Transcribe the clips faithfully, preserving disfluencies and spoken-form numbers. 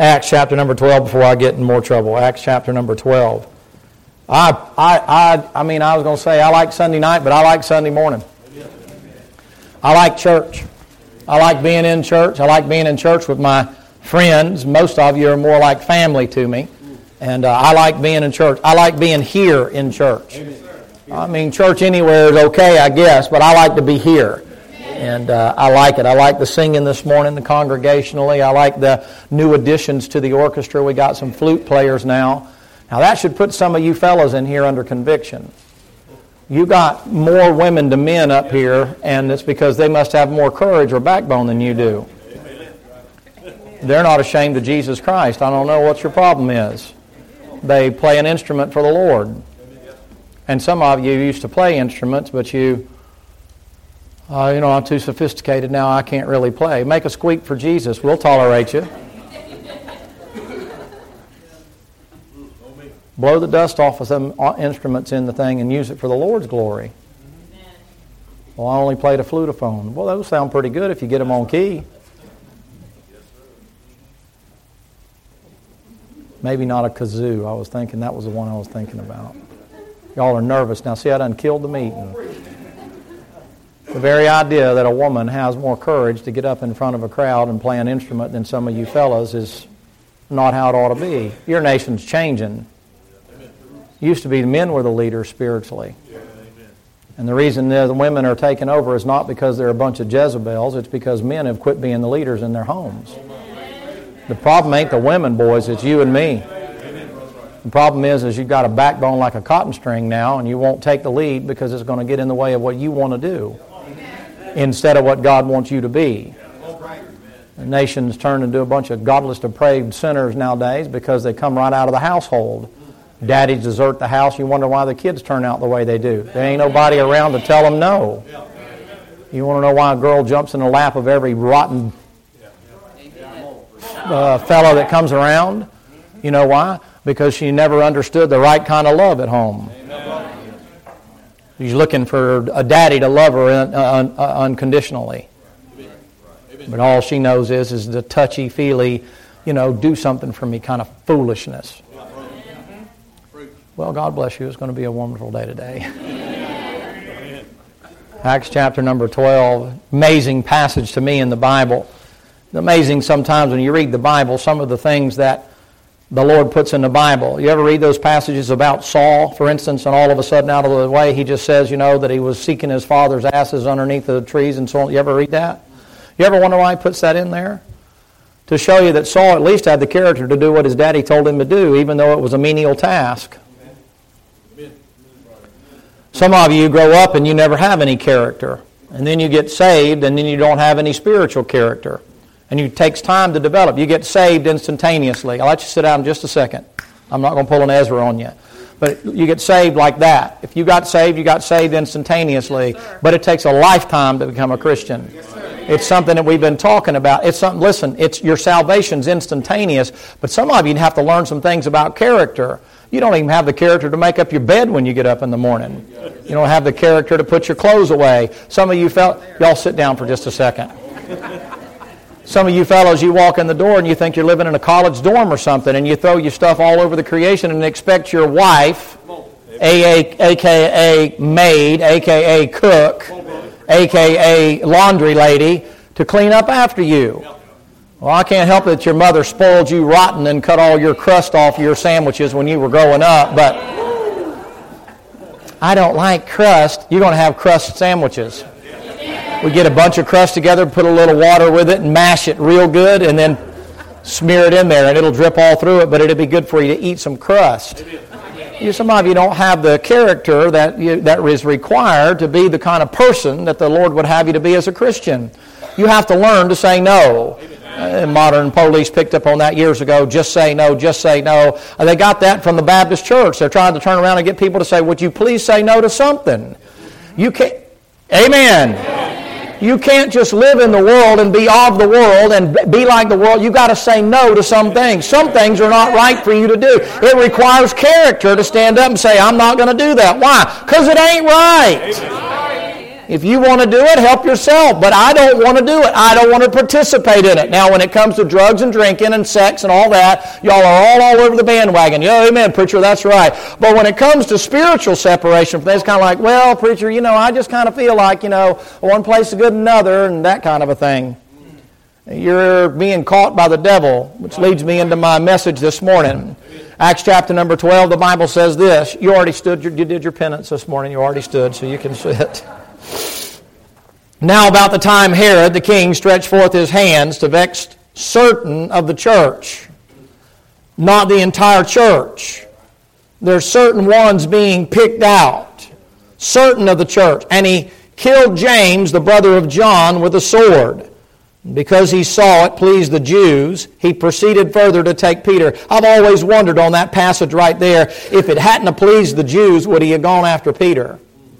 Acts chapter number twelve before I get in more trouble. Acts chapter number twelve. I, I, I, I mean, I was going to say I like Sunday night, but I like Sunday morning. I like church. I like being in church. I like being in church with my friends. Most of you are more like family to me. And uh, I like being in church. I like being here in church. I mean, church anywhere is okay, I guess, but I like to be here. And uh, I like it. I like the singing this morning, the congregationally. I like the new additions to the orchestra. We got some flute players now. Now that should put some of you fellas in here under conviction. You got more women to men up here, and it's because they must have more courage or backbone than you do. They're not ashamed of Jesus Christ. I don't know what your problem is. They play an instrument for the Lord. And some of you used to play instruments, but you, uh, you know, I'm too sophisticated now, I can't really play. Make a squeak for Jesus. We'll tolerate you. Blow the dust off of some instruments in the thing and use it for the Lord's glory. Amen. Well, I only played a flutophone. Well, those sound pretty good if you get them on key. Maybe not a kazoo. I was thinking that was the one I was thinking about. Y'all are nervous. Now, see, I done killed the meeting. The very idea that a woman has more courage to get up in front of a crowd and play an instrument than some of you fellas is not how it ought to be. Your nation's changing. Used to be the men were the leaders spiritually. And the reason the women are taking over is not because they're a bunch of Jezebels. It's because men have quit being the leaders in their homes. The problem ain't the women, boys. It's you and me. The problem is, is you've got a backbone like a cotton string now, and you won't take the lead because it's going to get in the way of what you want to do instead of what God wants you to be. The nation's turned into a bunch of godless, depraved sinners nowadays because they come right out of the household. Daddies desert the house. You wonder why the kids turn out the way they do. There ain't nobody around to tell them no. You want to know why a girl jumps in the lap of every rotten uh, fellow that comes around? You know why? Because she never understood the right kind of love at home. She's looking for a daddy to love her un- un- unconditionally. But all she knows is, is the touchy-feely, you know, do something for me kind of foolishness. Well, God bless you. It's going to be a wonderful day today. Acts chapter number twelve. Amazing passage to me in the Bible. It's amazing sometimes when you read the Bible, some of the things that the Lord puts in the Bible. You ever read those passages about Saul, for instance, and all of a sudden out of the way he just says, you know, that he was seeking his father's asses underneath the trees and so on. You ever read that? You ever wonder why he puts that in there? To show you that Saul at least had the character to do what his daddy told him to do, even though it was a menial task. Some of you grow up and you never have any character. And then you get saved and then you don't have any spiritual character. And it takes time to develop. You get saved instantaneously. I'll let you sit down in just a second. I'm not going to pull an Ezra on you. But you get saved like that. If you got saved, you got saved instantaneously. Yes, but it takes a lifetime to become a Christian. Yes, it's something that we've been talking about. It's something. Listen, it's your salvation's instantaneous. But some of you have to learn some things about character. You don't even have the character to make up your bed when you get up in the morning. You don't have the character to put your clothes away. Some of you fellows, y'all sit down for just a second. Some of you fellows, you walk in the door and you think you're living in a college dorm or something, and you throw your stuff all over the creation and expect your wife, a k a maid, a k a cook, a k a laundry lady, to clean up after you. Well, I can't help it that your mother spoiled you rotten and cut all your crust off your sandwiches when you were growing up, but I don't like crust. You're going to have crust sandwiches. We get a bunch of crust together, put a little water with it, and mash it real good, and then smear it in there, and it'll drip all through it, but it'll be good for you to eat some crust. You, some of you don't have the character that you, that is required to be the kind of person that the Lord would have you to be as a Christian. You have to learn to say no. Uh, modern police picked up on that years ago. Just say no, just say no. Uh, they got that from the Baptist church. They're trying to turn around and get people to say, would you please say no to something? You can't. Amen. Amen. You can't just live in the world and be of the world and be like the world. You've got to say no to some things. Some things are not right for you to do. It requires character to stand up and say, I'm not going to do that. Why? Because it ain't right. Amen. If you want to do it, help yourself. But I don't want to do it. I don't want to participate in it. Now, when it comes to drugs and drinking and sex and all that, y'all are all, all over the bandwagon. Yeah, amen, preacher, that's right. But when it comes to spiritual separation from things, it's kind of like, well, preacher, you know, I just kind of feel like, you know, one place is good than another and that kind of a thing. You're being caught by the devil, which leads me into my message this morning. Acts chapter number twelve, the Bible says this. You already stood, you did your penance this morning. You already stood, so you can sit. Now about the time Herod the king stretched forth his hands to vex certain of the church, not the entire church. There's certain ones being picked out, certain of the church. And he killed James, the brother of John, with a sword. Because he saw it pleased the Jews, he proceeded further to take Peter. I've always wondered on that passage right there, if it hadn't have pleased the Jews, would he have gone after Peter?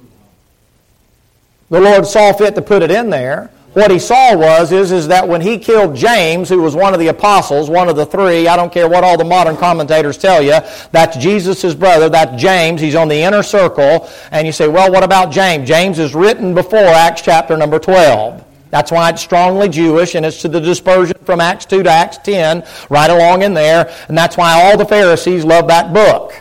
The Lord saw fit to put it in there. What he saw was is, is that when he killed James, who was one of the apostles, one of the three, I don't care what all the modern commentators tell you, that's Jesus' brother, that's James, he's on the inner circle, and you say, well, what about James? James is written before Acts chapter number twelve. That's why it's strongly Jewish, and it's to the dispersion from Acts two to Acts ten, right along in there, and that's why all the Pharisees love that book.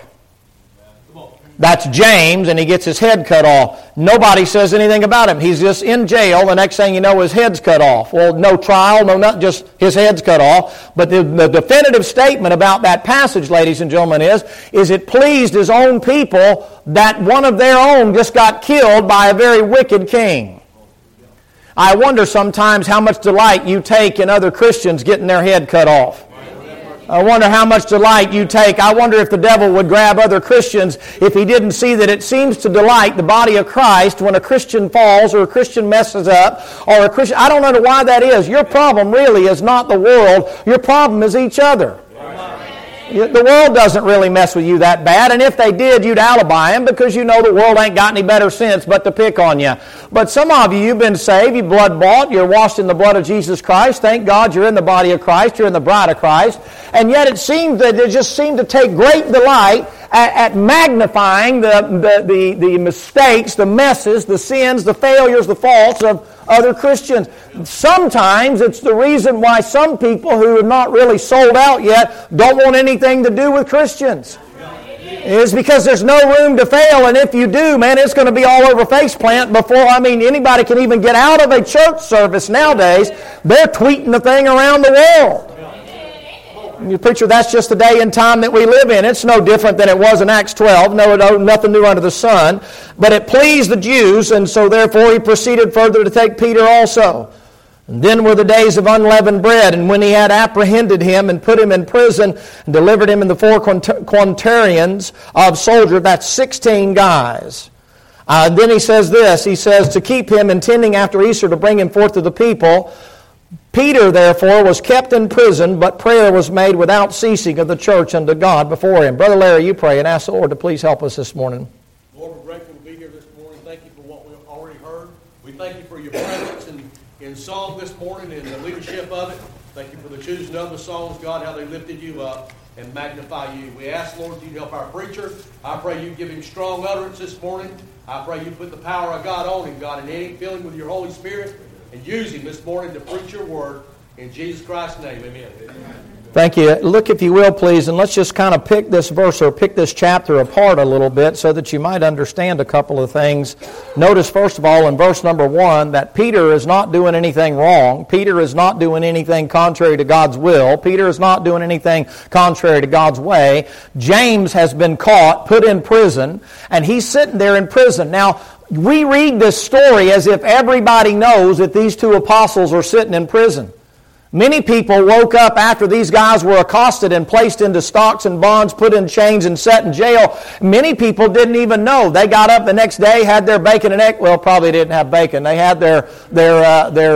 That's James, and he gets his head cut off. Nobody says anything about him. He's just in jail. The next thing you know, his head's cut off. Well, no trial, no nothing, just his head's cut off. But the, the definitive statement about that passage, ladies and gentlemen, is, is it pleased his own people that one of their own just got killed by a very wicked king. I wonder sometimes how much delight you take in other Christians getting their head cut off. I wonder how much delight you take. I wonder if the devil would grab other Christians if he didn't see that it seems to delight the body of Christ when a Christian falls or a Christian messes up or a Christian... I don't know why that is. Your problem really is not the world. Your problem is each other. The world doesn't really mess with you that bad, and if they did, you'd alibi them because you know the world ain't got any better sense but to pick on you. But some of you, you've been saved, you're blood bought, you're washed in the blood of Jesus Christ. Thank God you're in the body of Christ, you're in the bride of Christ. And yet it seems that they just seem to take great delight at, at magnifying the, the, the, the mistakes, the messes, the sins, the failures, the faults of other Christians. Sometimes it's the reason why some people who are not really sold out yet don't want anything to do with Christians. It's because there's no room to fail, and if you do, man, it's going to be all over faceplant before, I mean, anybody can even get out of a church service nowadays. They're tweeting the thing around the world. You preacher, that's just the day and time that we live in. It's no different than it was in Acts twelve. No, no, nothing new under the sun. But it pleased the Jews, and so therefore he proceeded further to take Peter also. And then were the days of unleavened bread, and when he had apprehended him and put him in prison and delivered him in the four quaternions of soldiers, that's sixteen guys. Uh, and then he says this, he says, to keep him intending after Easter to bring him forth to the people. Peter, therefore, was kept in prison, but prayer was made without ceasing of the church unto God before him. Brother Larry, you pray and ask the Lord to please help us this morning. Lord, we're grateful to be here this morning. Thank you for what we've already heard. We thank you for your presence in, in song this morning and the leadership of it. Thank you for the choosing of the songs, God, how they lifted you up and magnify you. We ask, Lord, that you help our preacher. I pray you give him strong utterance this morning. I pray you put the power of God on him, God, and in him, fill him with your Holy Spirit. And use him this morning to preach your word. In Jesus Christ's name, amen. Thank you. Look, if you will, please, and let's just kind of pick this verse or pick this chapter apart a little bit so that you might understand a couple of things. Notice, first of all, in verse number one, that Peter is not doing anything wrong. Peter is not doing anything contrary to God's will. Peter is not doing anything contrary to God's way. James has been caught, put in prison, and he's sitting there in prison. Now, we read this story as if everybody knows that these two apostles are sitting in prison. Many people woke up after these guys were accosted and placed into stocks and bonds, put in chains and set in jail. Many people didn't even know. They got up the next day, had their bacon and egg. Well, probably didn't have bacon. They had their their uh, their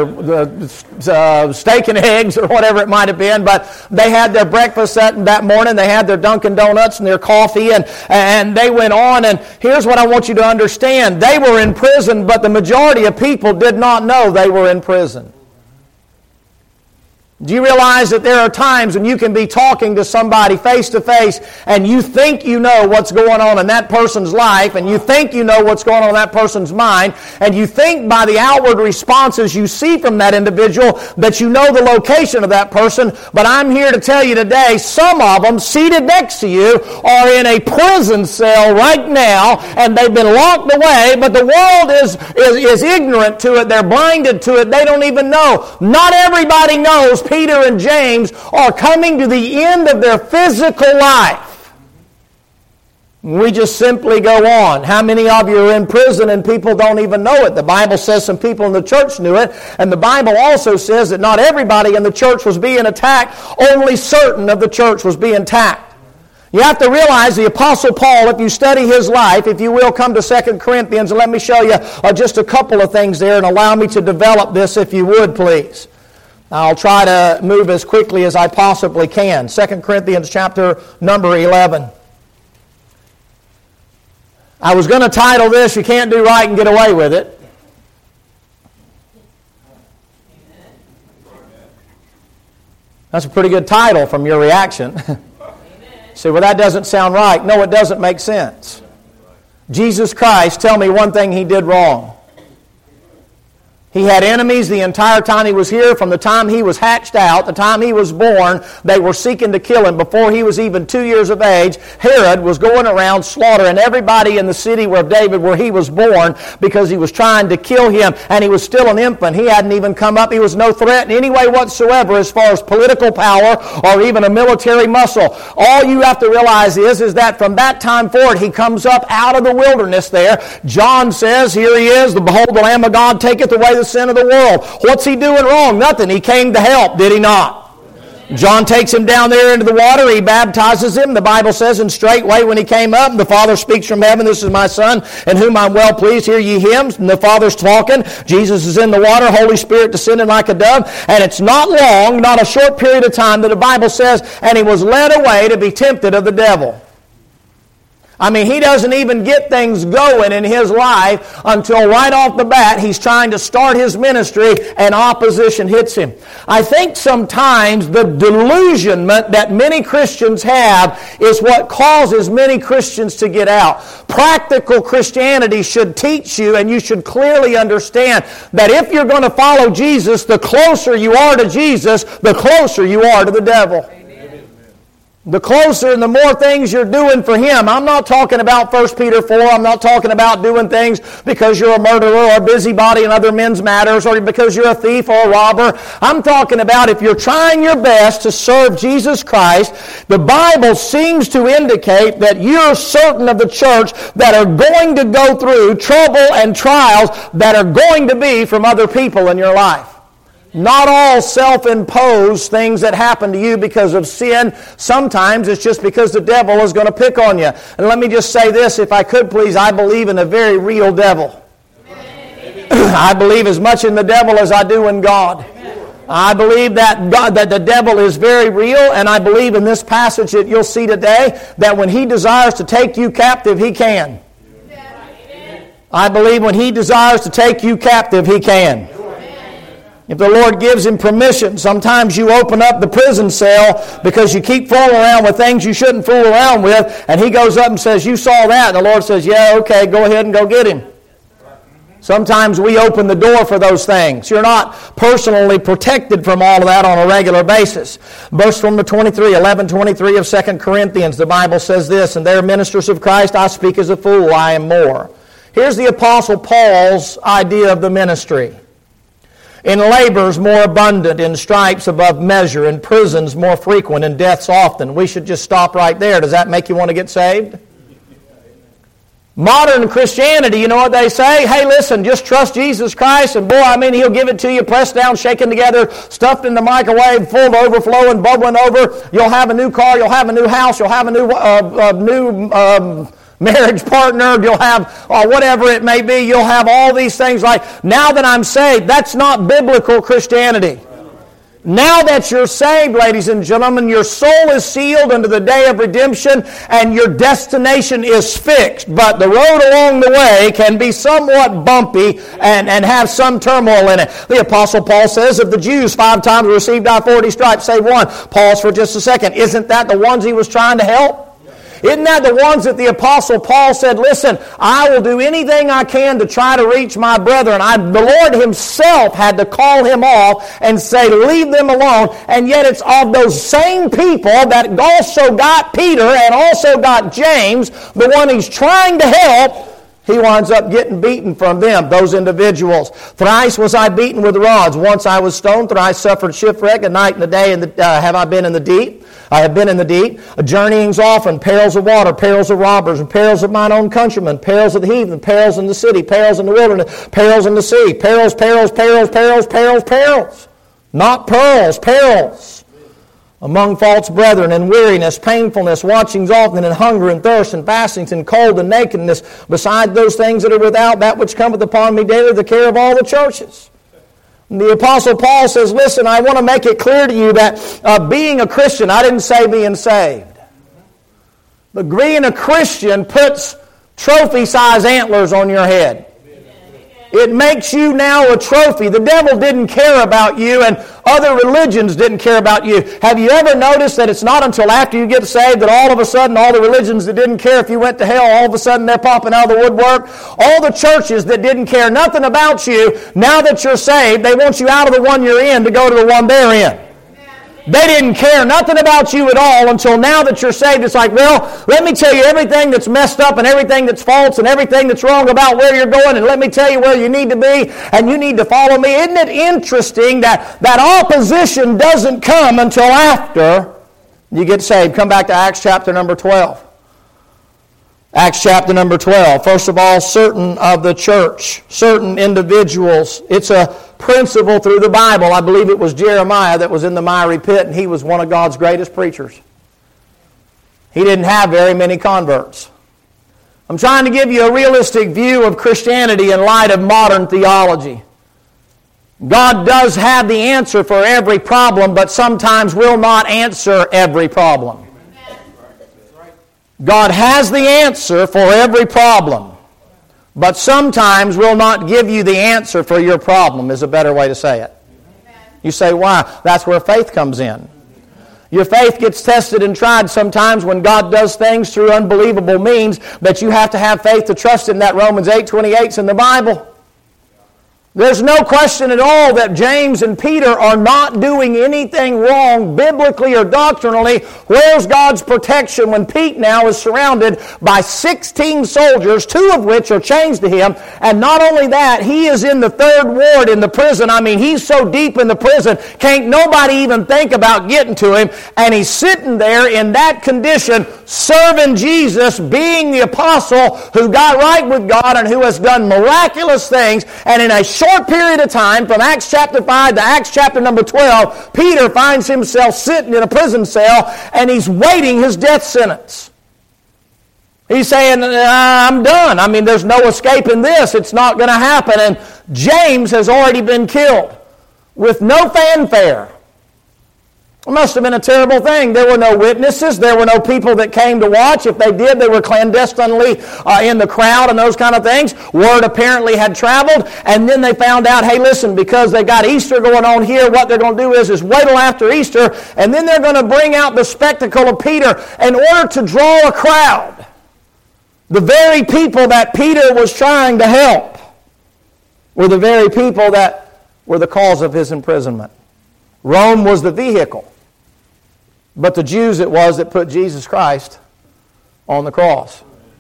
uh, steak and eggs or whatever it might have been. But they had their breakfast that, that morning. They had their Dunkin' Donuts and their coffee, and and they went on. And here's what I want you to understand: they were in prison, but the majority of people did not know they were in prison. Do you realize that there are times when you can be talking to somebody face to face and you think you know what's going on in that person's life and you think you know what's going on in that person's mind and you think by the outward responses you see from that individual that you know the location of that person, but I'm here to tell you today, some of them seated next to you are in a prison cell right now and they've been locked away, but the world is, is, is ignorant to it, they're blinded to it, they don't even know. Not everybody knows Peter and James are coming to the end of their physical life. We just simply go on. How many of you are in prison and people don't even know it? The Bible says some people in the church knew it, and the Bible also says that not everybody in the church was being attacked, only certain of the church was being attacked. You have to realize the Apostle Paul, if you study his life, if you will, come to Second Corinthians, and let me show you uh, just a couple of things there, and allow me to develop this if you would, please. I'll try to move as quickly as I possibly can. Second Corinthians chapter number eleven. I was going to title this, You Can't Do Right and Get Away with It. That's a pretty good title from your reaction. Say, well, that doesn't sound right. No, it doesn't make sense. Jesus Christ, tell me one thing He did wrong. He had enemies the entire time He was here. From the time He was hatched out, the time He was born, they were seeking to kill Him. Before He was even two years of age, Herod was going around slaughtering everybody in the city where David, where he was born, because he was trying to kill him, and he was still an infant. He hadn't even come up. He was no threat in any way whatsoever as far as political power or even a military muscle. All you have to realize is, is that from that time forward, He comes up out of the wilderness there. John says, here He is, the behold, the Lamb of God taketh away the sin of the world. What's He doing wrong? Nothing. He came to help, did He not? John takes him down there into the water. He baptizes him. The Bible says, and straightway when he came up, the Father speaks from heaven, this is my Son, in whom I'm well pleased. Hear ye Him. And the Father's talking. Jesus is in the water. Holy Spirit descending like a dove. And it's not long, not a short period of time, that the Bible says, and He was led away to be tempted of the devil. I mean, he doesn't even get things going in his life until right off the bat he's trying to start his ministry and opposition hits him. I think sometimes the delusionment that many Christians have is what causes many Christians to get out. Practical Christianity should teach you, and you should clearly understand that if you're going to follow Jesus, the closer you are to Jesus, the closer you are to the devil. The closer and the more things you're doing for Him. I'm not talking about First Peter four. I'm not talking about doing things because you're a murderer or a busybody in other men's matters or because you're a thief or a robber. I'm talking about if you're trying your best to serve Jesus Christ, the Bible seems to indicate that you're certain of the church that are going to go through trouble and trials that are going to be from other people in your life. Not all self-imposed things that happen to you because of sin. Sometimes it's just because the devil is going to pick on you. And let me just say this, if I could please, I believe in a very real devil. I believe as much in the devil as I do in God. I believe that God, that the devil is very real, and I believe in this passage that you'll see today that when he desires to take you captive, he can. I believe when he desires to take you captive, he can. If the Lord gives him permission, sometimes you open up the prison cell because you keep fooling around with things you shouldn't fool around with, and he goes up and says, you saw that, and the Lord says, yeah, okay, go ahead and go get him. Sometimes we open the door for those things. You're not personally protected from all of that on a regular basis. Verse from the twenty-three, eleven twenty-three of Second Corinthians, the Bible says this, and they are ministers of Christ, I speak as a fool, I am more. Here's the Apostle Paul's idea of the ministry. In labors more abundant, in stripes above measure, in prisons more frequent, in deaths often. We should just stop right there. Does that make you want to get saved? Modern Christianity, you know what they say? Hey, listen, just trust Jesus Christ, and boy, I mean, He'll give it to you, pressed down, shaken together, stuffed in the microwave, full to overflowing, bubbling over. You'll have a new car, you'll have a new house, you'll have a new, uh, uh, new um, marriage partner, you'll have uh, whatever it may be, you'll have all these things like, now that I'm saved, that's not biblical Christianity. Now that you're saved, ladies and gentlemen, your soul is sealed unto the day of redemption, and your destination is fixed. But the road along the way can be somewhat bumpy and, and have some turmoil in it. The Apostle Paul says, of the Jews, five times received I forty stripes, save one. Pause for just a second. Isn't that the ones he was trying to help? Isn't that the ones that the Apostle Paul said, listen, I will do anything I can to try to reach my brethren. I, the Lord himself had to call him off and say, leave them alone. And yet it's of those same people that also got Peter and also got James, the one he's trying to help. He winds up getting beaten from them, those individuals. Thrice was I beaten with rods. Once I was stoned. Thrice suffered shipwreck. A night and a day in the, uh, have I been in the deep. I have been in the deep. Journeyings often. Perils of water. Perils of robbers. And perils of mine own countrymen. Perils of the heathen. Perils in the city. Perils in the wilderness. Perils in the sea. Perils, perils, perils, perils, perils, perils. Not pearls. Perils. Among false brethren, and weariness, painfulness, watchings often, and hunger, and thirst, and fastings, and cold, and nakedness, beside those things that are without, that which cometh upon me daily, the care of all the churches. And the Apostle Paul says, listen, I want to make it clear to you that uh, being a Christian, I didn't say being saved, but being a Christian puts trophy-size antlers on your head. It makes you now a trophy. The devil didn't care about you, and other religions didn't care about you. Have you ever noticed that it's not until after you get saved that all of a sudden all the religions that didn't care if you went to hell, all of a sudden they're popping out of the woodwork? All the churches that didn't care nothing about you, now that you're saved, they want you out of the one you're in to go to the one they're in. They didn't care nothing about you at all until now that you're saved. It's like, well, let me tell you everything that's messed up and everything that's false and everything that's wrong about where you're going, and let me tell you where you need to be, and you need to follow me. Isn't it interesting that that opposition doesn't come until after you get saved? Come back to Acts chapter number twelve. Acts chapter number twelve. First of all, certain of the church, certain individuals. It's a principle through the Bible. I believe it was Jeremiah that was in the miry pit, and he was one of God's greatest preachers. He didn't have very many converts. I'm trying to give you a realistic view of Christianity in light of modern theology. God does have the answer for every problem, but sometimes will not answer every problem. God has the answer for every problem, but sometimes will not give you the answer for your problem, is a better way to say it. You say, why? That's where faith comes in. Your faith gets tested and tried sometimes when God does things through unbelievable means, but you have to have faith to trust in that. Romans eight twenty-eight is in the Bible. There's no question at all that James and Peter are not doing anything wrong biblically or doctrinally. Where's God's protection when Pete now is surrounded by sixteen soldiers, two of which are chained to him? And not only that, he is in the third ward in the prison. I mean, he's so deep in the prison, can't nobody even think about getting to him. And he's sitting there in that condition, serving Jesus, being the apostle who got right with God and who has done miraculous things. And in a short short period of time, from Acts chapter five to Acts chapter number twelve, Peter finds himself sitting in a prison cell and he's waiting his death sentence. He's saying, I'm done. I mean, there's no escaping this. It's not going to happen. And James has already been killed with no fanfare. It must have been a terrible thing. There were no witnesses. There were no people that came to watch. If they did, they were clandestinely uh, in the crowd and those kind of things. Word apparently had traveled. And then they found out, hey, listen, because they got Easter going on here, what they're going to do is, is wait till after Easter, and then they're going to bring out the spectacle of Peter in order to draw a crowd. The very people that Peter was trying to help were the very people that were the cause of his imprisonment. Rome was the vehicle. But the Jews it was that put Jesus Christ on the cross.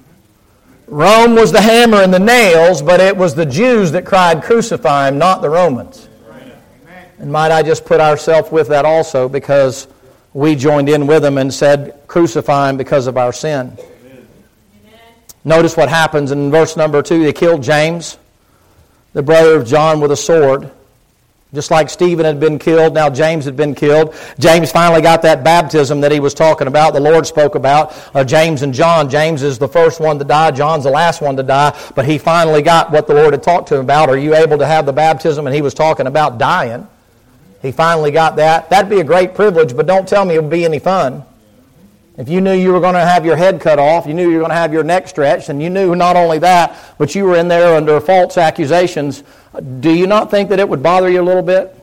Rome was the hammer and the nails, but it was the Jews that cried, crucify him, not the Romans. And might I just put ourselves with that also, because we joined in with them and said, crucify him because of our sin. Amen. Notice what happens in verse number two. They killed James, the brother of John, with a sword. Just like Stephen had been killed, now James had been killed. James finally got that baptism that he was talking about, the Lord spoke about. Uh, James and John. James is the first one to die. John's the last one to die. But he finally got what the Lord had talked to him about. Are you able to have the baptism? And he was talking about dying. He finally got that. That'd be a great privilege, but don't tell me it would be any fun. If you knew you were going to have your head cut off, you knew you were going to have your neck stretched, and you knew not only that, but you were in there under false accusations, do you not think that it would bother you a little bit?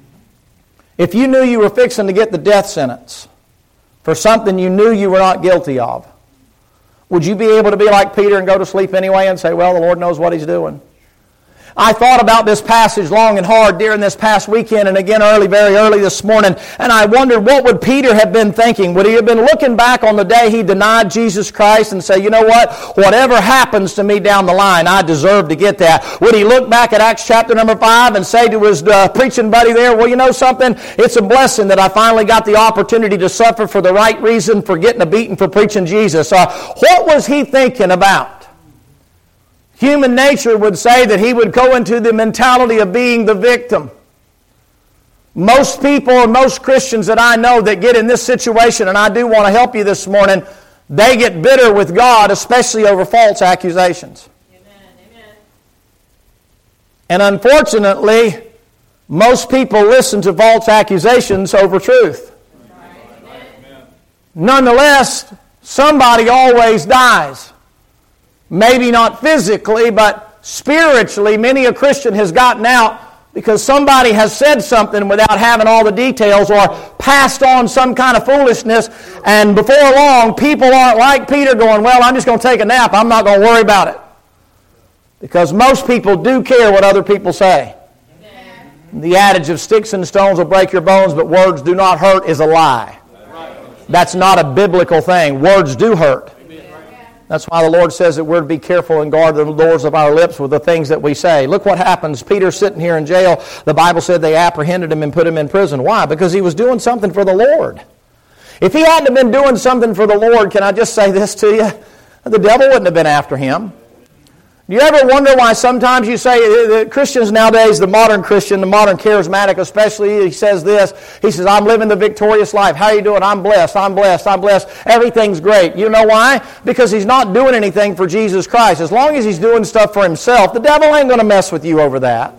If you knew you were fixing to get the death sentence for something you knew you were not guilty of, would you be able to be like Peter and go to sleep anyway and say, well, the Lord knows what He's doing? I thought about this passage long and hard during this past weekend and again early, very early this morning, and I wondered what would Peter have been thinking? Would he have been looking back on the day he denied Jesus Christ and say, you know what, whatever happens to me down the line, I deserve to get that? Would he look back at Acts chapter number five and say to his uh, preaching buddy there, well, you know something, it's a blessing that I finally got the opportunity to suffer for the right reason, for getting a beating for preaching Jesus. Uh, what was he thinking about? Human nature would say that he would go into the mentality of being the victim. Most people and most Christians that I know that get in this situation, and I do want to help you this morning, they get bitter with God, especially over false accusations. Amen. Amen. And unfortunately, most people listen to false accusations over truth. Amen. Nonetheless, somebody always dies. Maybe not physically, but spiritually, many a Christian has gotten out because somebody has said something without having all the details or passed on some kind of foolishness, and before long, people aren't like Peter going, well, I'm just going to take a nap. I'm not going to worry about it. Because most people do care what other people say. Amen. The adage of sticks and stones will break your bones, but words do not hurt is a lie. That's not a biblical thing. Words do hurt. That's why the Lord says that we're to be careful and guard the doors of our lips with the things that we say. Look what happens. Peter's sitting here in jail. The Bible said they apprehended him and put him in prison. Why? Because he was doing something for the Lord. If he hadn't been doing something for the Lord, can I just say this to you? The devil wouldn't have been after him. Do you ever wonder why sometimes you say, the Christians nowadays, the modern Christian, the modern charismatic especially, he says this, he says, I'm living the victorious life. How are you doing? I'm blessed, I'm blessed, I'm blessed. Everything's great. You know why? Because he's not doing anything for Jesus Christ. As long as he's doing stuff for himself, the devil ain't going to mess with you over that.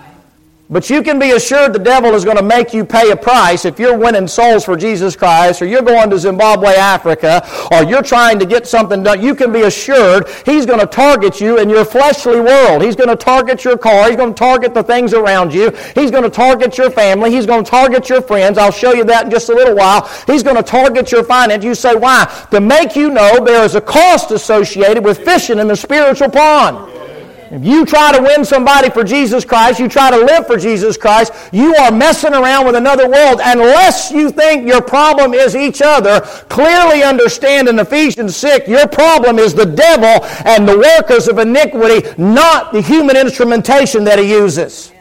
But you can be assured the devil is going to make you pay a price if you're winning souls for Jesus Christ, or you're going to Zimbabwe, Africa, or you're trying to get something done. You can be assured he's going to target you in your fleshly world. He's going to target your car. He's going to target the things around you. He's going to target your family. He's going to target your friends. I'll show you that in just a little while. He's going to target your finance. You say, why? To make you know there is a cost associated with fishing in the spiritual pond. If you try to win somebody for Jesus Christ, you try to live for Jesus Christ, you are messing around with another world. Unless you think your problem is each other, clearly understand in Ephesians six, your problem is the devil and the workers of iniquity, not the human instrumentation that he uses.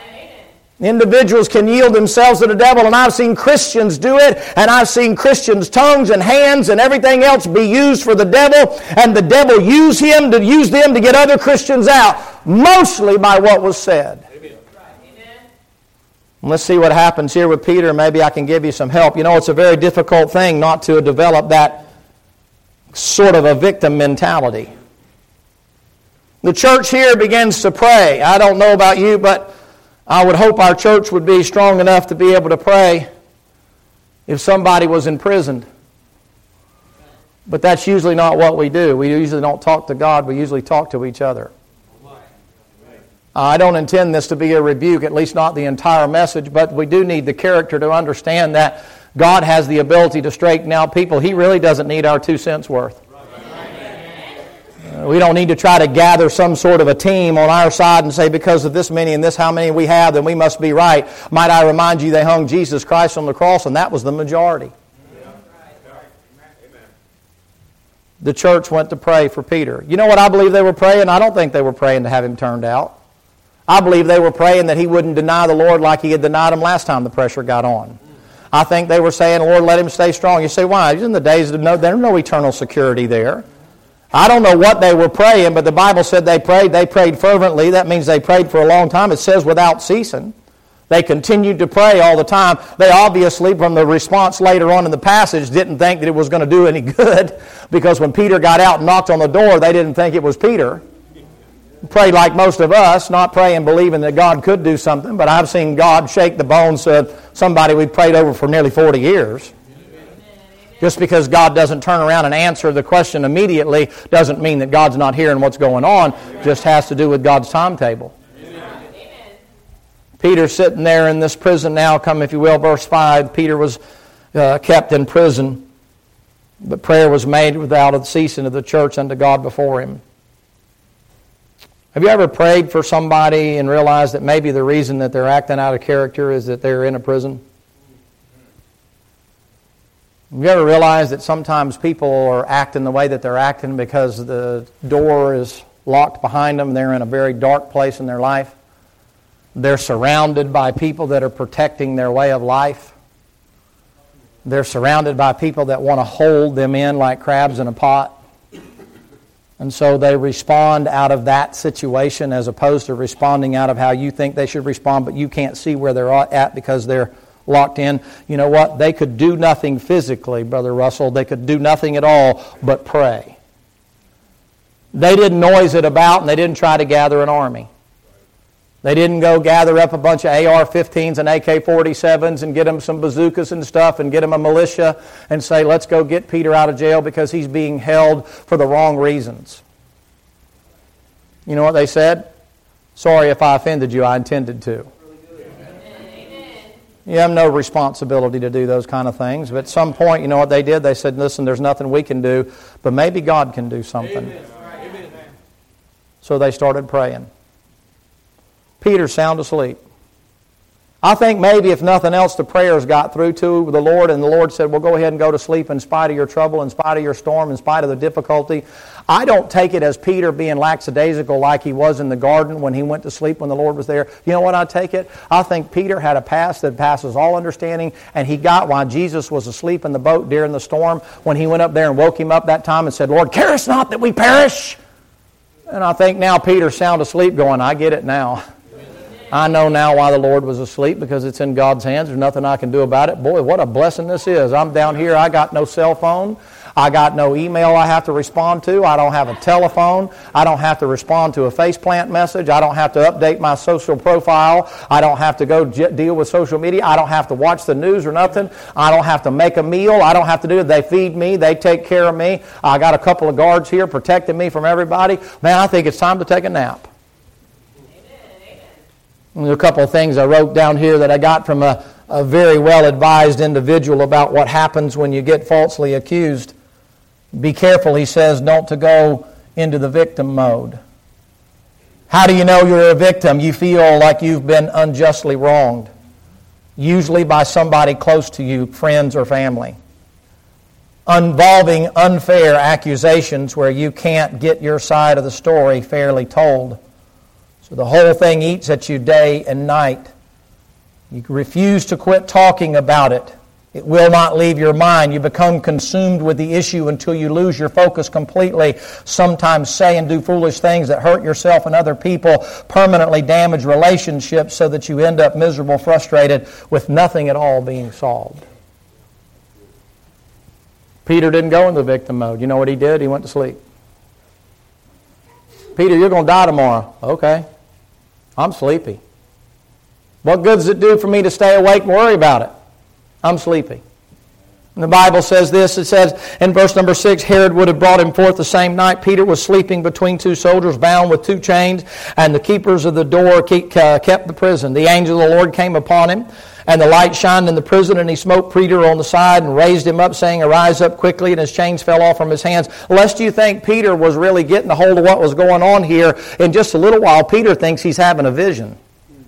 Individuals can yield themselves to the devil, and I've seen Christians do it, and I've seen Christians' tongues and hands and everything else be used for the devil, and the devil use him to use them to get other Christians out, mostly by what was said. Amen. Let's see what happens here with Peter. Maybe I can give you some help. You know, it's a very difficult thing not to develop that sort of a victim mentality. The church here begins to pray. I don't know about you, but I would hope our church would be strong enough to be able to pray if somebody was imprisoned. But that's usually not what we do. We usually don't talk to God. We usually talk to each other. I don't intend this to be a rebuke, at least not the entire message, but we do need the character to understand that God has the ability to straighten out people. He really doesn't need our two cents worth. We don't need to try to gather some sort of a team on our side and say because of this many and this how many we have, then we must be right. Might I remind you, they hung Jesus Christ on the cross, and that was the majority. The church went to pray for Peter. You know what I believe they were praying? I don't think they were praying to have him turned out. I believe they were praying that he wouldn't deny the Lord like he had denied him last time the pressure got on. I think they were saying, Lord, let him stay strong. You say, why? In the days of no, there's no eternal security there. I don't know what they were praying, but the Bible said they prayed. They prayed fervently. That means they prayed for a long time. It says without ceasing. They continued to pray all the time. They obviously, from the response later on in the passage, didn't think that it was going to do any good, because when Peter got out and knocked on the door, they didn't think it was Peter. pray like most of us, not praying believing that God could do something, but I've seen God shake the bones of somebody we've prayed over for nearly forty years. Just because God doesn't turn around and answer the question immediately doesn't mean that God's not hearing what's going on. It just has to do with God's timetable. Amen. Peter's sitting there in this prison now. Come, if you will, verse five. Peter was uh, kept in prison, but prayer was made without a ceasing of the church unto God before him. Have you ever prayed for somebody and realized that maybe the reason that they're acting out of character is that they're in a prison? Have you ever realized that sometimes people are acting the way that they're acting because the door is locked behind them? They're in a very dark place in their life. They're surrounded by people that are protecting their way of life. They're surrounded by people that want to hold them in like crabs in a pot. And so they respond out of that situation as opposed to responding out of how you think they should respond, but you can't see where they're at because they're locked in. You know what? They could do nothing physically, Brother Russell. They could do nothing at all but pray. They didn't noise it about, and they didn't try to gather an army. They didn't go gather up a bunch of A R fifteens and A K forty-sevens and get them some bazookas and stuff and get them a militia and say, let's go get Peter out of jail because he's being held for the wrong reasons. You know what they said? Sorry if I offended you, I intended to. You have no responsibility to do those kind of things. But at some point, you know what they did? They said, listen, there's nothing we can do, but maybe God can do something. Amen. So they started praying. Peter's sound asleep. I think maybe if nothing else, the prayers got through to the Lord, and the Lord said, well, go ahead and go to sleep in spite of your trouble, in spite of your storm, in spite of the difficulty. I don't take it as Peter being lackadaisical like he was in the garden when he went to sleep when the Lord was there. You know what I take it? I think Peter had a past that passes all understanding, and he got why Jesus was asleep in the boat during the storm when he went up there and woke him up that time and said, Lord, carest not that we perish. And I think now Peter's sound asleep going, I get it now. I know now why the Lord was asleep, because it's in God's hands. There's nothing I can do about it. Boy, what a blessing this is. I'm down here. I got no cell phone. I got no email I have to respond to. I don't have a telephone. I don't have to respond to a faceplant message. I don't have to update my social profile. I don't have to go j- deal with social media. I don't have to watch the news or nothing. I don't have to make a meal. I don't have to do it. They feed me. They take care of me. I got a couple of guards here protecting me from everybody. Man, I think it's time to take a nap. There's a couple of things I wrote down here that I got from a, a very well-advised individual about what happens when you get falsely accused. Be careful, he says, not to go into the victim mode. How do you know you're a victim? You feel like you've been unjustly wronged, usually by somebody close to you, friends or family, involving unfair accusations where you can't get your side of the story fairly told. So the whole thing eats at you day and night. You refuse to quit talking about it. It will not leave your mind. You become consumed with the issue until you lose your focus completely. Sometimes say and do foolish things that hurt yourself and other people, permanently damage relationships so that you end up miserable, frustrated, with nothing at all being solved. Peter didn't go into victim mode. You know what he did? He went to sleep. Peter, you're going to die tomorrow. Okay. I'm sleepy. What good does it do for me to stay awake and worry about it? I'm sleepy. And the Bible says this. It says in verse number six, Herod would have brought him forth the same night. Peter was sleeping between two soldiers, bound with two chains, and the keepers of the door kept the prison. The angel of the Lord came upon him, and the light shined in the prison, and he smote Peter on the side and raised him up, saying, Arise up quickly, and his chains fell off from his hands. Lest you think Peter was really getting a hold of what was going on here, in just a little while, Peter thinks he's having a vision.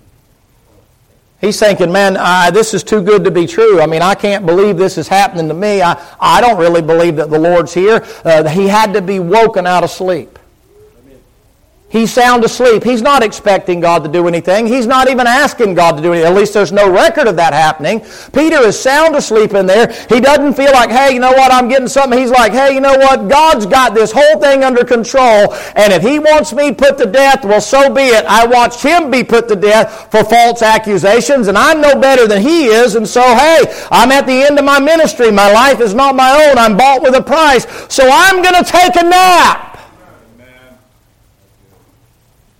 He's thinking, man, I, this is too good to be true. I mean, I can't believe this is happening to me. I, I don't really believe that the Lord's here. Uh, he had to be woken out of sleep. He's sound asleep. He's not expecting God to do anything. He's not even asking God to do anything. At least there's no record of that happening. Peter is sound asleep in there. He doesn't feel like, hey, you know what, I'm getting something. He's like, hey, you know what, God's got this whole thing under control, and if He wants me put to death, well, so be it. I watched Him be put to death for false accusations, and I'm no better than He is, and so, hey, I'm at the end of my ministry. My life is not my own. I'm bought with a price, so I'm going to take a nap.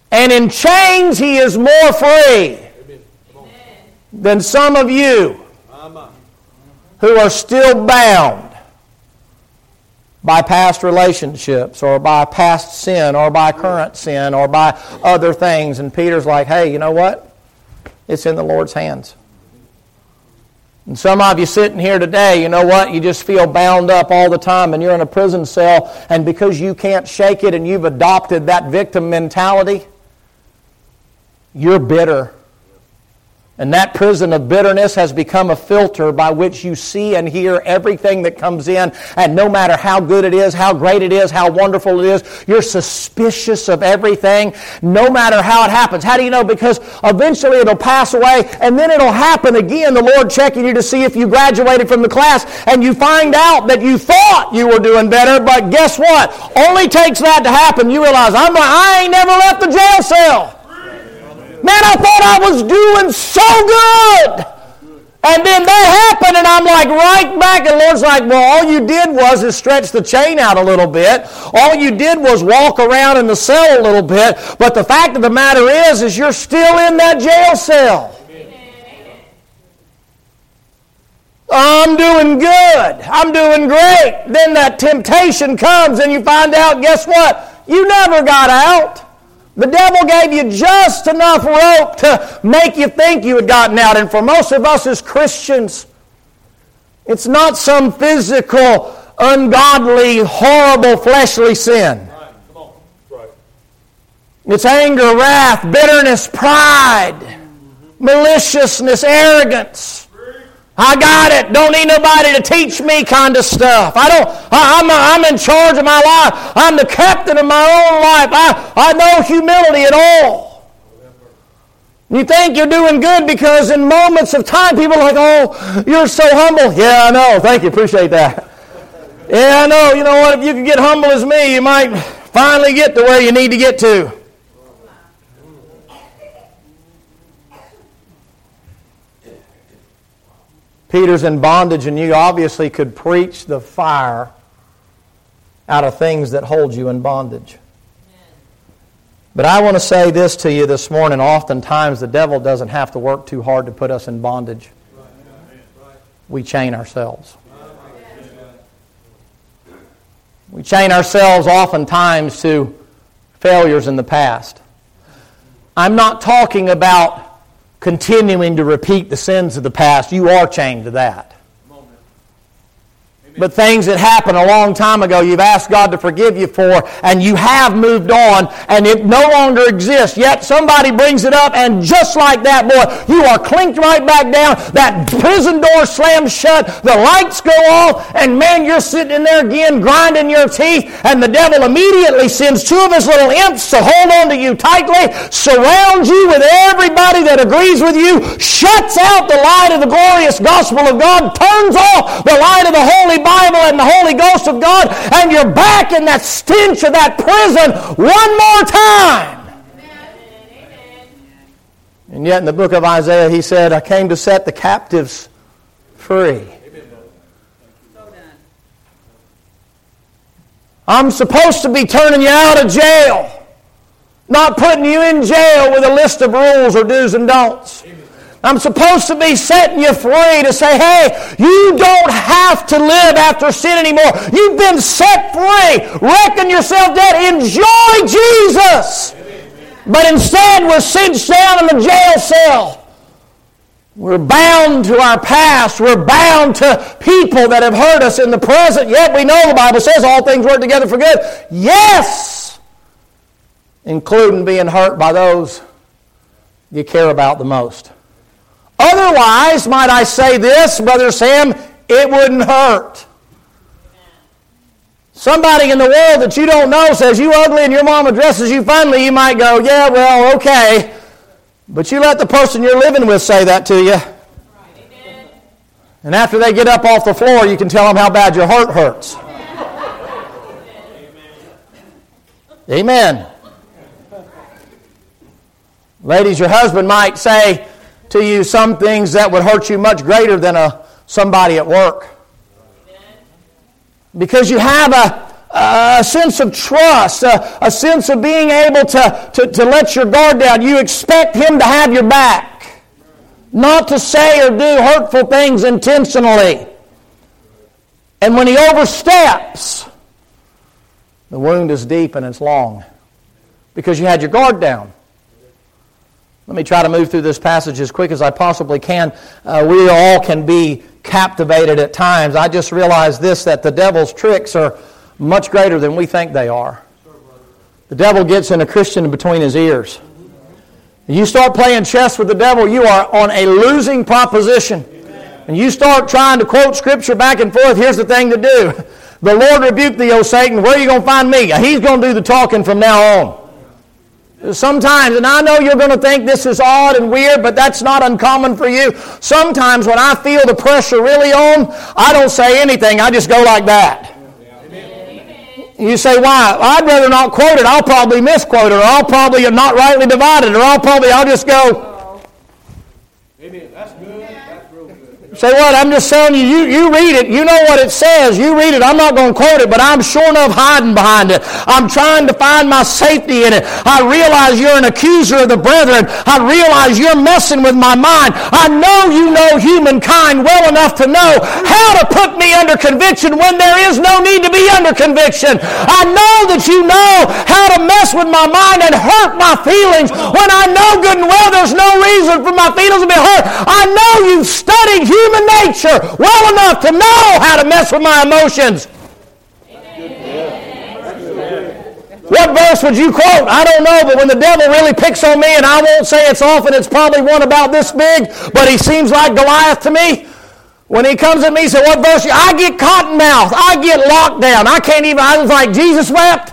And in chains he is more free than some of you who are still bound by past relationships or by past sin or by current sin or by other things. And Peter's like, hey, you know what? It's in the Lord's hands. And some of you sitting here today, you know what? You just feel bound up all the time and you're in a prison cell, and because you can't shake it and you've adopted that victim mentality, you're bitter. And that prison of bitterness has become a filter by which you see and hear everything that comes in. And no matter how good it is, how great it is, how wonderful it is, you're suspicious of everything, no matter how it happens. How do you know? Because eventually it'll pass away, and then it'll happen again. The Lord checking you to see if you graduated from the class, and you find out that you thought you were doing better, but guess what? Only takes that to happen. You realize, I'm like, I ain't never left the jail cell. Man, I thought I was doing so good. And then that happened, and I'm like right back. And the Lord's like, well, all you did was is stretch the chain out a little bit. All you did was walk around in the cell a little bit. But the fact of the matter is, is you're still in that jail cell. I'm doing good. I'm doing great. Then that temptation comes, and you find out, guess what? You never got out. The devil gave you just enough rope to make you think you had gotten out. And for most of us as Christians, it's not some physical, ungodly, horrible, fleshly sin. Right. Come on. Right. It's anger, wrath, bitterness, pride, mm-hmm. maliciousness, arrogance. I got it. Don't need nobody to teach me kind of stuff. I don't. I, I'm, I'm in charge of my life. I'm the captain of my own life. I, I know humility at all. You think you're doing good because in moments of time people are like, oh, you're so humble. Yeah, I know. Thank you. Appreciate that. Yeah, I know. You know what? If you can get humble as me, you might finally get to where you need to get to. Peter's in bondage, and you obviously could preach the fire out of things that hold you in bondage. But I want to say this to you this morning. Oftentimes the devil doesn't have to work too hard to put us in bondage. We chain ourselves. We chain ourselves oftentimes to failures in the past. I'm not talking about continuing to repeat the sins of the past. You are chained to that. But things that happened a long time ago, you've asked God to forgive you for, and you have moved on, and it no longer exists. Yet somebody brings it up, and just like that, boy, you are clinked right back down. That prison door slams shut. The lights go off, and man, you're sitting in there again, grinding your teeth, and the devil immediately sends two of his little imps to hold on to you tightly, surrounds you with everybody that agrees with you, shuts out the light of the glorious gospel of God, turns off the light of the Holy Bible and the Holy Ghost of God, and you're back in that stench of that prison one more time. Amen. And yet in the book of Isaiah he said, I came to set the captives free. I'm supposed to be turning you out of jail, not putting you in jail with a list of rules or do's and don'ts. I'm supposed to be setting you free to say, hey, you don't have to live after sin anymore. You've been set free. Reckon yourself dead. Enjoy Jesus. But instead, we're cinched down in the jail cell. We're bound to our past. We're bound to people that have hurt us in the present. Yet we know the Bible says all things work together for good. Yes! Including being hurt by those you care about the most. Otherwise, might I say this, Brother Sam, it wouldn't hurt. Somebody in the world that you don't know says you ugly and your mama dresses you funny, you might go, yeah, well, okay. But you let the person you're living with say that to you. And after they get up off the floor, you can tell them how bad your heart hurts. Amen. Ladies, your husband might say to you some things that would hurt you much greater than a somebody at work. Because you have a, a sense of trust, a, a sense of being able to, to, to let your guard down. You expect Him to have your back, not to say or do hurtful things intentionally. And when He oversteps, the wound is deep and it's long because you had your guard down. Let me try to move through this passage as quick as I possibly can. Uh, we all can be captivated at times. I just realized this, that the devil's tricks are much greater than we think they are. The devil gets in a Christian between his ears. You start playing chess with the devil, you are on a losing proposition. And you start trying to quote Scripture back and forth, here's the thing to do. The Lord rebuked thee, O Satan. Where are you going to find me? He's going to do the talking from now on. Sometimes, and I know you're going to think this is odd and weird, but that's not uncommon for you. Sometimes when I feel the pressure really on, I don't say anything. I just go like that. Amen. You say, why? I'd rather not quote it. I'll probably misquote it, or I'll probably not rightly divided, or I'll probably, I'll just go. Amen. That's good. That's real good. Say what? I'm just telling you, you, you read it. You know what it says. You read it. I'm not going to quote it, but I'm sure enough hiding behind it. I'm trying to find my safety in it. I realize you're an accuser of the brethren. I realize you're messing with my mind. I know you know humankind well enough to know how to put me under conviction when there is no need to be under conviction. I know that you know how to mess with my mind and hurt my feelings when I know good and well there's no reason for my feelings to be hurt. I know you've studied human nature well enough to know how to mess with my emotions. What verse would you quote? I don't know, but when the devil really picks on me, and I won't say it's often, it's probably one about this big, but he seems like Goliath to me. When he comes at me, he says, what verse? I get cotton mouth. I get locked down. I can't even, I was like, Jesus wept.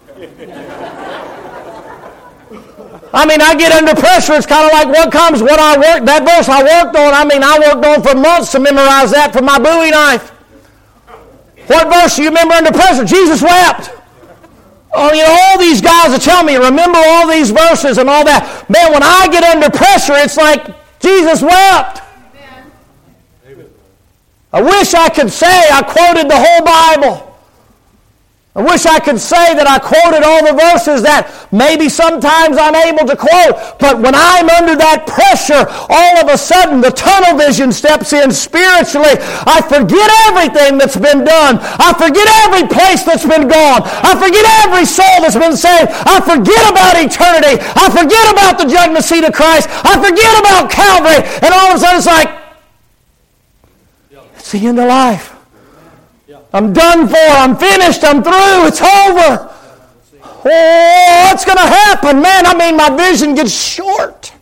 I mean, I get under pressure. It's kind of like what comes, what I worked, that verse I worked on, I mean, I worked on for months to memorize that for my Bowie knife. What verse do you remember under pressure? Jesus wept. Oh, you know, all these guys are telling me, remember all these verses and all that. Man, when I get under pressure, it's like Jesus wept. Amen. I wish I could say I quoted the whole Bible. I wish I could say that I quoted all the verses that maybe sometimes I'm able to quote, but when I'm under that pressure, all of a sudden the tunnel vision steps in spiritually. I forget everything that's been done. I forget every place that's been gone. I forget every soul that's been saved. I forget about eternity. I forget about the judgment seat of Christ. I forget about Calvary. And all of a sudden it's like, it's the end of life. I'm done for. I'm finished. I'm through. It's over. Oh, what's going to happen? Man, I mean, my vision gets short.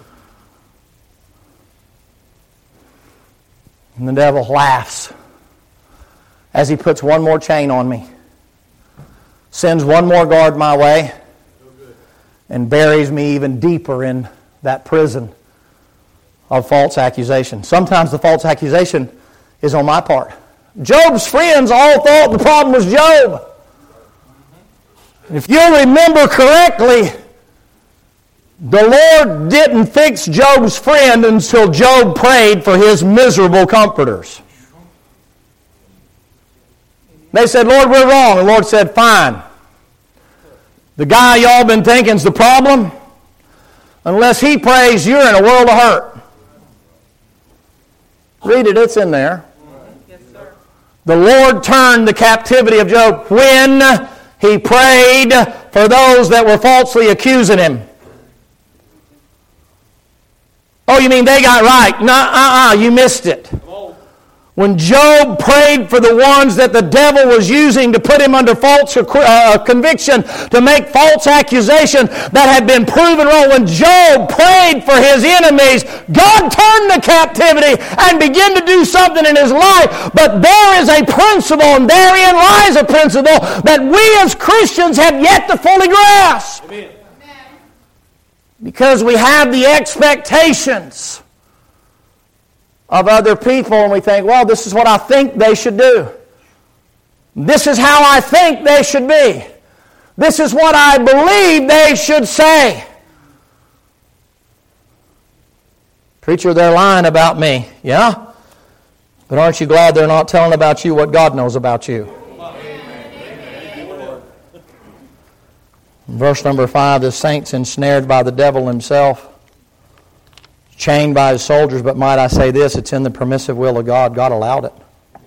And the devil laughs as he puts one more chain on me, sends one more guard my way, and buries me even deeper in that prison of false accusation. Sometimes the false accusation is on my part. Job's friends all thought the problem was Job. If you'll remember correctly, the Lord didn't fix Job's friend until Job prayed for his miserable comforters. They said, Lord, we're wrong. The Lord said, fine. The guy y'all been thinking's the problem. Unless he prays, you're in a world of hurt. Read it, it's in there. The Lord turned the captivity of Job when he prayed for those that were falsely accusing him. Oh, you mean they got right? No, uh-uh, you missed it. When Job prayed for the ones that the devil was using to put him under false uh, conviction, to make false accusation that had been proven wrong, when Job prayed for his enemies, God turned the captivity and began to do something in his life. But there is a principle, and therein lies a principle that we as Christians have yet to fully grasp. Amen. Because we have the expectations of other people, and we think, well, this is what I think they should do. This is how I think they should be. This is what I believe they should say. Preacher, they're lying about me. Yeah? But aren't you glad they're not telling about you what God knows about you? Verse number five, the saints ensnared by the devil himself, chained by his soldiers, but might I say this, it's in the permissive will of God. God allowed it.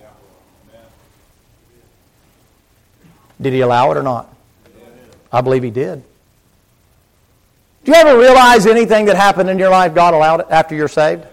Did He allow it or not? I believe He did. Do you ever realize anything that happened in your life, God allowed it after you're saved?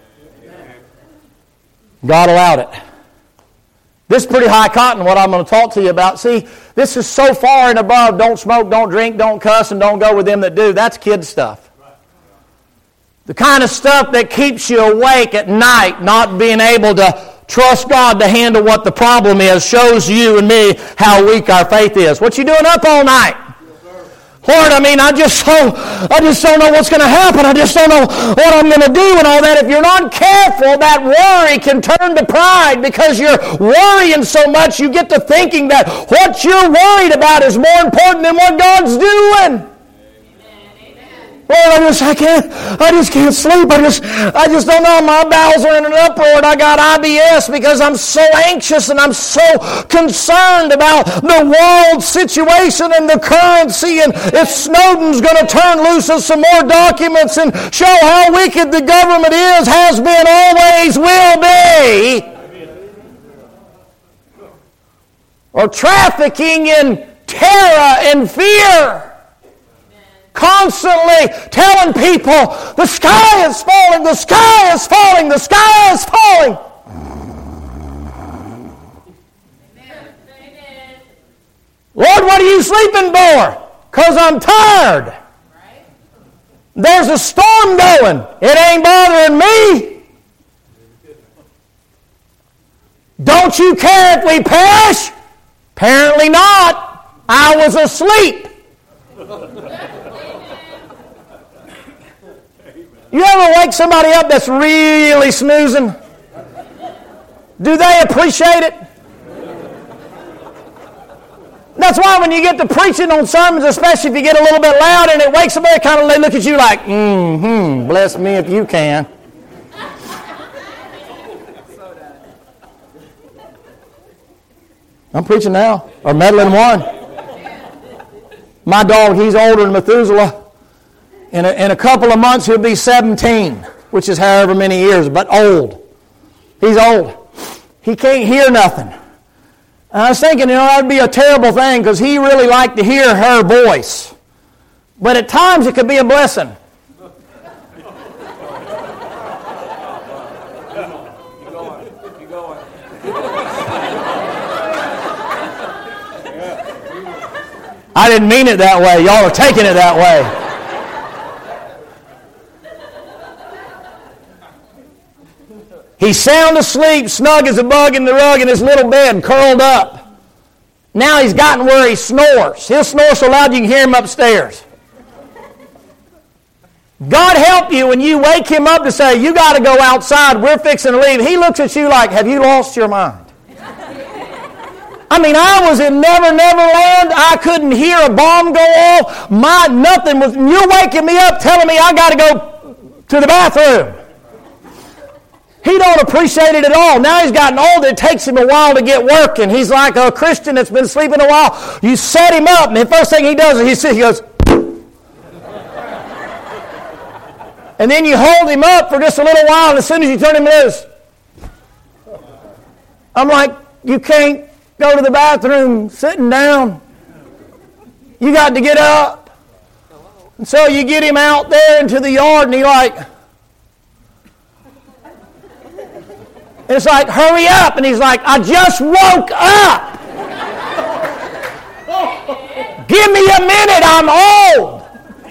God allowed it. This is pretty high cotton, what I'm going to talk to you about. See, this is so far and above, don't smoke, don't drink, don't cuss, and don't go with them that do. That's kid stuff. The kind of stuff that keeps you awake at night, not being able to trust God to handle what the problem is, shows you and me how weak our faith is. What you doing up all night? Lord, I mean, I just so I just don't know what's going to happen. I just don't know what I'm going to do and all that. If you're not careful, that worry can turn to pride because you're worrying so much. You get to thinking that what you're worried about is more important than what God's doing. Lord, I just I can't I just can't sleep. I just I just don't know. My bowels are in an uproar and I got I B S because I'm so anxious and I'm so concerned about the world situation and the currency, and if Snowden's going to turn loose of some more documents and show how wicked the government is, has been, always will be. Or trafficking in terror and fear. Constantly telling people, the sky is falling, the sky is falling, the sky is falling. Amen. Lord, what are you sleeping for? Because I'm tired. Right. There's a storm going. It ain't bothering me. Don't you care if we perish? Apparently not. I was asleep. You ever wake somebody up that's really snoozing? Do they appreciate it? That's why when you get to preaching on sermons, especially if you get a little bit loud and it wakes somebody, kind of they look at you like, mm-hmm, bless me if you can. I'm preaching now, or meddling one. My dog, he's older than Methuselah. In a, in a couple of months, he'll be seventeen, which is however many years, but old. He's old. He can't hear nothing. And I was thinking, you know, that would be a terrible thing because he really liked to hear her voice. But at times, it could be a blessing. I didn't mean it that way. Y'all are taking it that way. He's sound asleep, snug as a bug in the rug in his little bed, curled up. Now he's gotten where he snores. He'll snore so loud you can hear him upstairs. God help you when you wake him up to say, you got to go outside, we're fixing to leave. He looks at you like, have you lost your mind? I mean, I was in Never Never Land. I couldn't hear a bomb go off. My nothing was. You're waking me up telling me I got to go to the bathroom. He don't appreciate it at all. Now he's gotten older. It takes him a while to get working. He's like a Christian that's been sleeping a while. You set him up, and the first thing he does is he sits, he goes, and then you hold him up for just a little while, and as soon as you turn him loose, I'm like, you can't go to the bathroom sitting down. You got to get up. And so you get him out there into the yard, and he like, and it's like, hurry up. And he's like, I just woke up. Give me a minute, I'm old.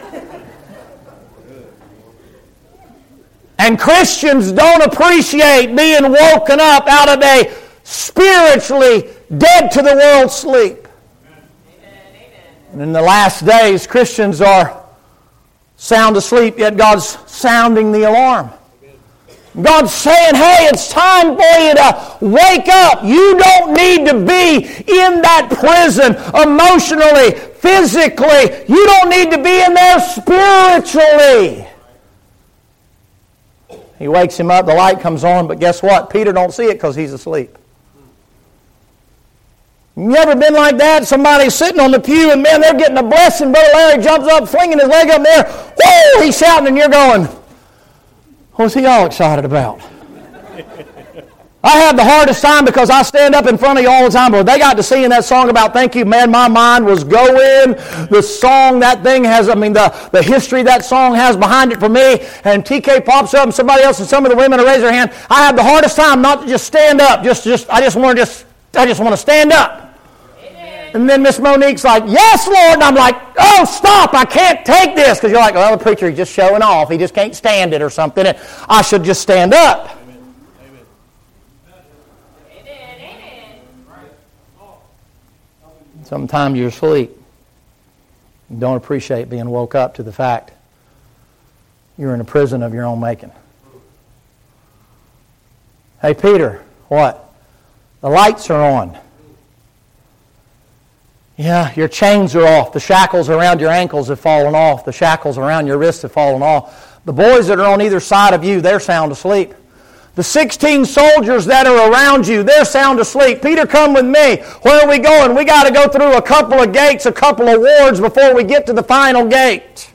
And Christians don't appreciate being woken up out of a spiritually dead to the world sleep. And in the last days, Christians are sound asleep, yet God's sounding the alarm. God's saying, hey, it's time for you to wake up. You don't need to be in that prison emotionally, physically. You don't need to be in there spiritually. He wakes him up, the light comes on, but guess what? Peter don't see it because he's asleep. You ever been like that? Somebody's sitting on the pew and, man, they're getting a blessing. Brother Larry jumps up, flinging his leg up there. Whoa! He's shouting and you're going, what's he all excited about? I have the hardest time because I stand up in front of you all the time, but they got to singing that song about thank you, man, my mind was going. The song that thing has, I mean, the, the history that song has behind it for me, and T K pops up and somebody else and some of the women will raise their hand. I have the hardest time not to just stand up. Just, just, I just want to just, I just want to stand up. Amen. And then Miss Monique's like, yes, Lord, and I'm like, oh, stop, I can't take this. Because you're like, well, the preacher, he's just showing off. He just can't stand it or something. And I should just stand up. Sometimes you're asleep. You don't appreciate being woke up to the fact you're in a prison of your own making. Hey, Peter, what? The lights are on. Yeah, your chains are off. The shackles around your ankles have fallen off. The shackles around your wrists have fallen off. The boys that are on either side of you, they're sound asleep. The sixteen soldiers that are around you, they're sound asleep. Peter, come with me. Where are we going? We got to go through a couple of gates, a couple of wards before we get to the final gate.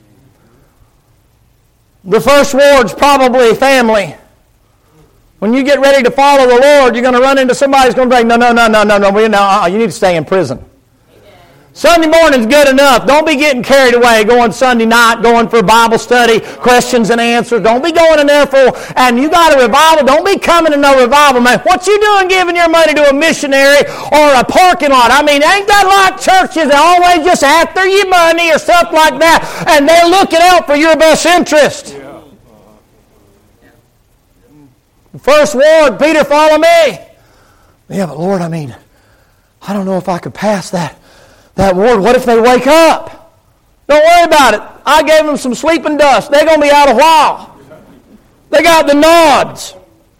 The first ward's probably family. When you get ready to follow the Lord, you're going to run into somebody who's going to say, no, no, no, no, no, no, no, no, you need to stay in prison. Sunday morning's good enough. Don't be getting carried away going Sunday night, going for Bible study, questions and answers. Don't be going in there for, and you got a revival. Don't be coming to no revival, man. What you doing giving your money to a missionary or a parking lot? I mean, ain't that like churches that always just after your money or stuff like that, and they're looking out for your best interest? The first ward, Peter, follow me. Yeah, but Lord, I mean, I don't know if I could pass that. That ward, what if they wake up? Don't worry about it. I gave them some sleeping dust. They're going to be out a while. They got the nods.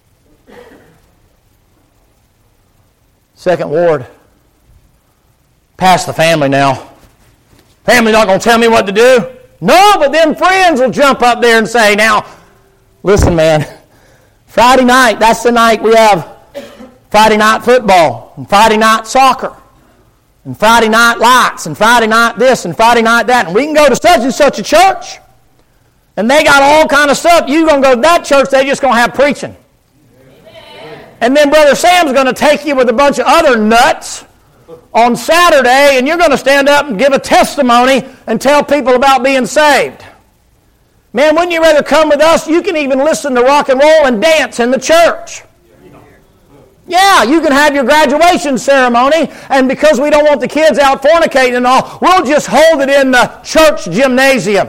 Second ward. Past the family now. Family not going to tell me what to do? No, but them friends will jump up there and say, now, listen, man, Friday night, that's the night we have Friday night football and Friday night soccer. And Friday night lights, and Friday night this, and Friday night that. And we can go to such and such a church, and they got all kind of stuff. You're going to go to that church, they're just going to have preaching. Amen. And then Brother Sam's going to take you with a bunch of other nuts on Saturday, and you're going to stand up and give a testimony and tell people about being saved. Man, wouldn't you rather come with us? You can even listen to rock and roll and dance in the church. Yeah, you can have your graduation ceremony, and because we don't want the kids out fornicating and all, we'll just hold it in the church gymnasium.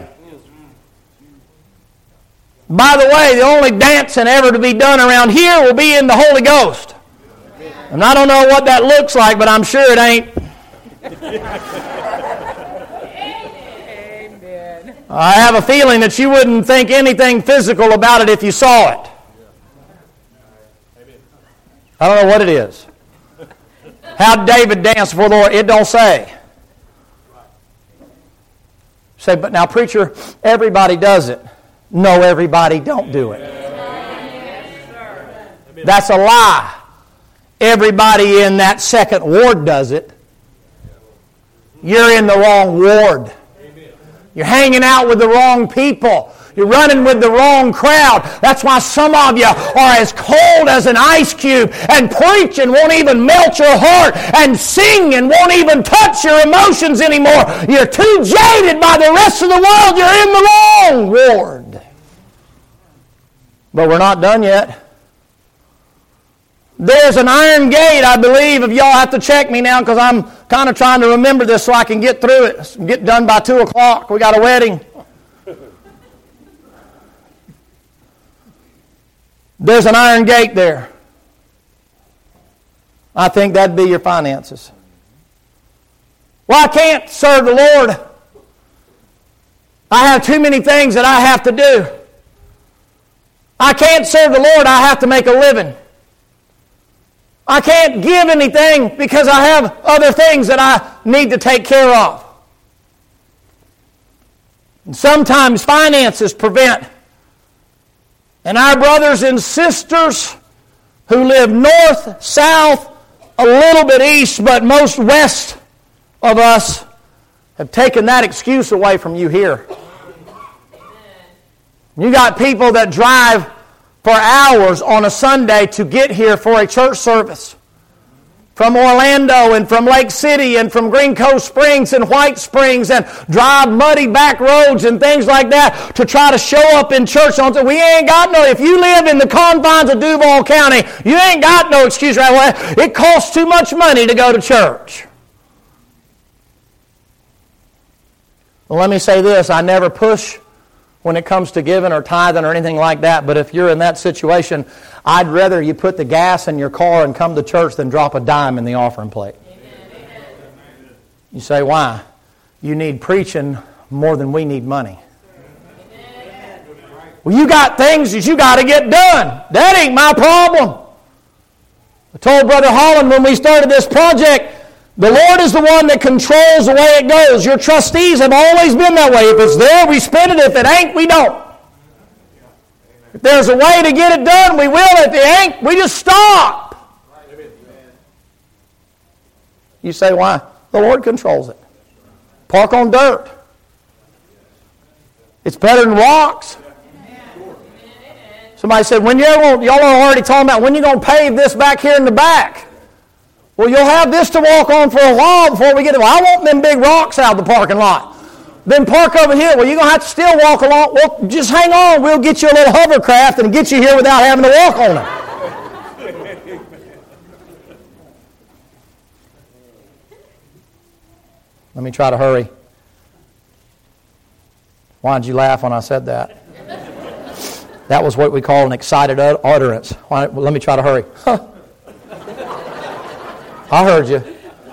By the way, the only dancing ever to be done around here will be in the Holy Ghost. And I don't know what that looks like, but I'm sure it ain't. I have a feeling that you wouldn't think anything physical about it if you saw it. I don't know what it is. How did David dance before the Lord? It don't say. Say, but now, preacher, everybody does it. No, everybody don't do it. That's a lie. Everybody in that second ward does it. You're in the wrong ward. You're hanging out with the wrong people. You're running with the wrong crowd. That's why some of you are as cold as an ice cube, and preaching won't even melt your heart, and singing won't even touch your emotions anymore. You're too jaded by the rest of the world. You're in the wrong ward. But we're not done yet. There's an iron gate, I believe, if y'all have to check me now, because I'm kind of trying to remember this so I can get through it. Get done by two o'clock. We got a wedding. There's an iron gate there. I think that'd be your finances. Well, I can't serve the Lord. I have too many things that I have to do. I can't serve the Lord. I have to make a living. I can't give anything because I have other things that I need to take care of. And sometimes finances prevent. And our brothers and sisters who live north, south, a little bit east, but most west of us have taken that excuse away from you here. You got people that drive for hours on a Sunday to get here for a church service. From Orlando and from Lake City and from Green Coast Springs and White Springs, and drive muddy back roads and things like that to try to show up in church. We ain't got no, if you live in the confines of Duval County, you ain't got no excuse right away. It costs too much money to go to church. Well, let me say this, I never push when it comes to giving or tithing or anything like that, but if you're in that situation, I'd rather you put the gas in your car and come to church than drop a dime in the offering plate. Amen. You say, why? You need preaching more than we need money. Amen. Well, you got things that you got to get done. That ain't my problem. I told Brother Holland when we started this project, the Lord is the one that controls the way it goes. Your trustees have always been that way. If it's there, we spend it. If it ain't, we don't. If there's a way to get it done, we will. If it ain't, we just stop. You say, why? The Lord controls it. Park on dirt. It's better than rocks. Somebody said, when y'all y'all are already talking about when you're going to pave this back here in the back. Well, you'll have this to walk on for a while before we get there. Well, I want them big rocks out of the parking lot. Then park over here. Well, you're going to have to still walk along. Well, just hang on. We'll get you a little hovercraft and get you here without having to walk on it. Let me try to hurry. Why did you laugh when I said that? That was what we call an excited utterance. Why, well, let me try to hurry. Huh. I heard you.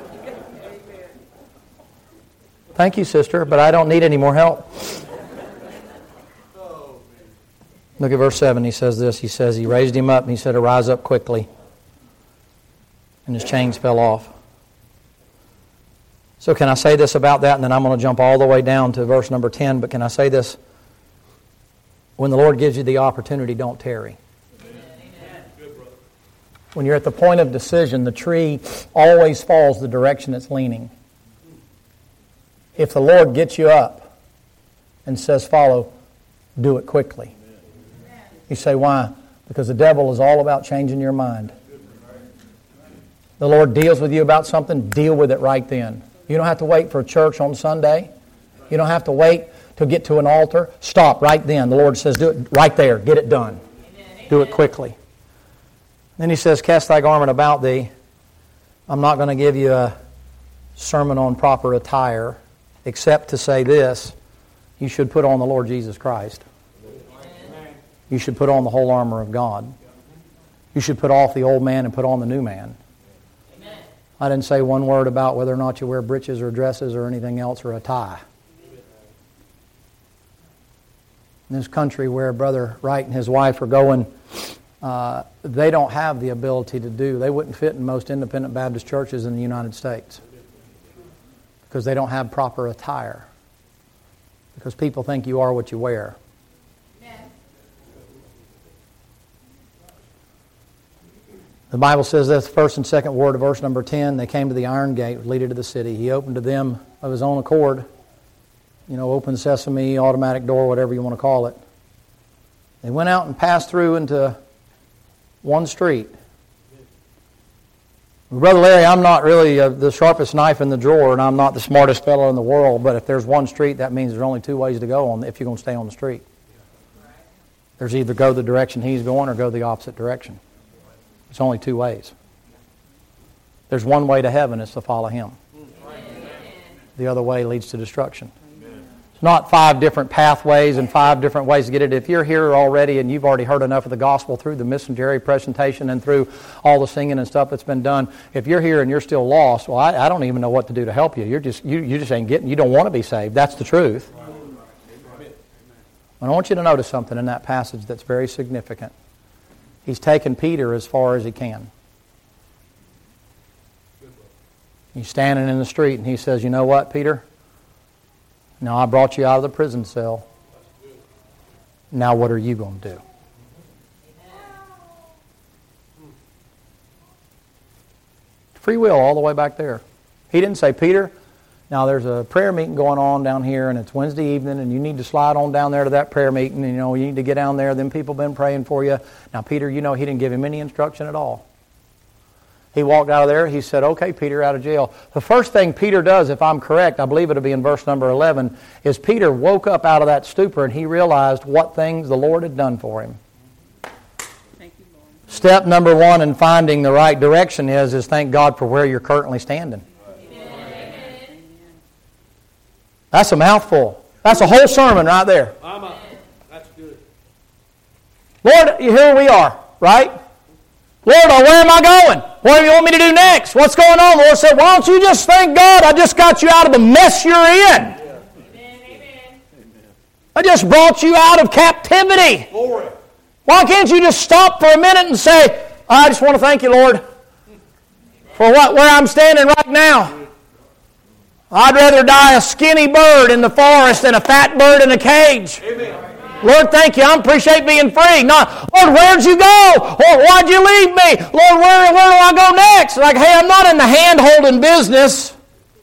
Thank you, sister, but I don't need any more help. Look at verse seven. He says this. He says, he raised him up and he said, arise up quickly. And his chains fell off. So can I say this about that? And then I'm going to jump all the way down to verse number ten. But can I say this? When the Lord gives you the opportunity, don't tarry. When you're at the point of decision, the tree always falls the direction it's leaning. If the Lord gets you up and says follow, do it quickly. You say, why? Because the devil is all about changing your mind. The Lord deals with you about something, deal with it right then. You don't have to wait for a church on Sunday. You don't have to wait to get to an altar. Stop right then. The Lord says, do it right there. Get it done. Do it quickly. Then he says, cast thy garment about thee. I'm not going to give you a sermon on proper attire, except to say this, you should put on the Lord Jesus Christ. You should put on the whole armor of God. You should put off the old man and put on the new man. I didn't say one word about whether or not you wear breeches or dresses or anything else or a tie. In this country where Brother Wright and his wife are going, Uh, they don't have the ability to do. They wouldn't fit in most independent Baptist churches in the United States because they don't have proper attire. Because people think you are what you wear. The Bible says this, first and second word of verse number ten, they came to the iron gate, leading to the city. He opened to them of his own accord. You know, open sesame, automatic door, whatever you want to call it. They went out and passed through into one street. Brother Larry, I'm not really uh, the sharpest knife in the drawer, and I'm not the smartest fellow in the world, but if there's one street, that means there's only two ways to go on if you're going to stay on the street. There's either go the direction he's going or go the opposite direction. It's only two ways. There's one way to heaven, it's to follow him. The other way leads to destruction. Not five different pathways and five different ways to get it. If you're here already and you've already heard enough of the gospel through the Miss and Jerry presentation and through all the singing and stuff that's been done, if you're here and you're still lost, well, I, I don't even know what to do to help you. You're just you, you just ain't getting. You don't want to be saved. That's the truth. I want you to notice something in that passage that's very significant. He's taken Peter as far as he can. He's standing in the street and he says, "You know what, Peter? Now I brought you out of the prison cell. Now what are you going to do?" Free will all the way back there. He didn't say, Peter, now there's a prayer meeting going on down here, and it's Wednesday evening, and you need to slide on down there to that prayer meeting, and you know, you need to get down there, them people have been praying for you. Now, Peter, you know, he didn't give him any instruction at all. He walked out of there, he said, okay, Peter, out of jail. The first thing Peter does, if I'm correct, I believe it'll be in verse number eleven, is Peter woke up out of that stupor and he realized what things the Lord had done for him. Thank you, Lord. Step number one in finding the right direction is, is thank God for where you're currently standing. Amen. That's a mouthful. That's a whole sermon right there. Mama, that's good. Lord, here we are, right? Lord, where am I going? What do you want me to do next? What's going on? The Lord said, why don't you just thank God I just got you out of the mess you're in. Amen. I just brought you out of captivity. Glory. Why can't you just stop for a minute and say, I just want to thank you, Lord, for what where I'm standing right now. I'd rather die a skinny bird in the forest than a fat bird in a cage. Amen. Lord, thank you. I appreciate being free. Not, Lord, where'd you go? Or why'd you leave me? Lord, where, where do I go next? Like, hey, I'm not in the hand-holding business.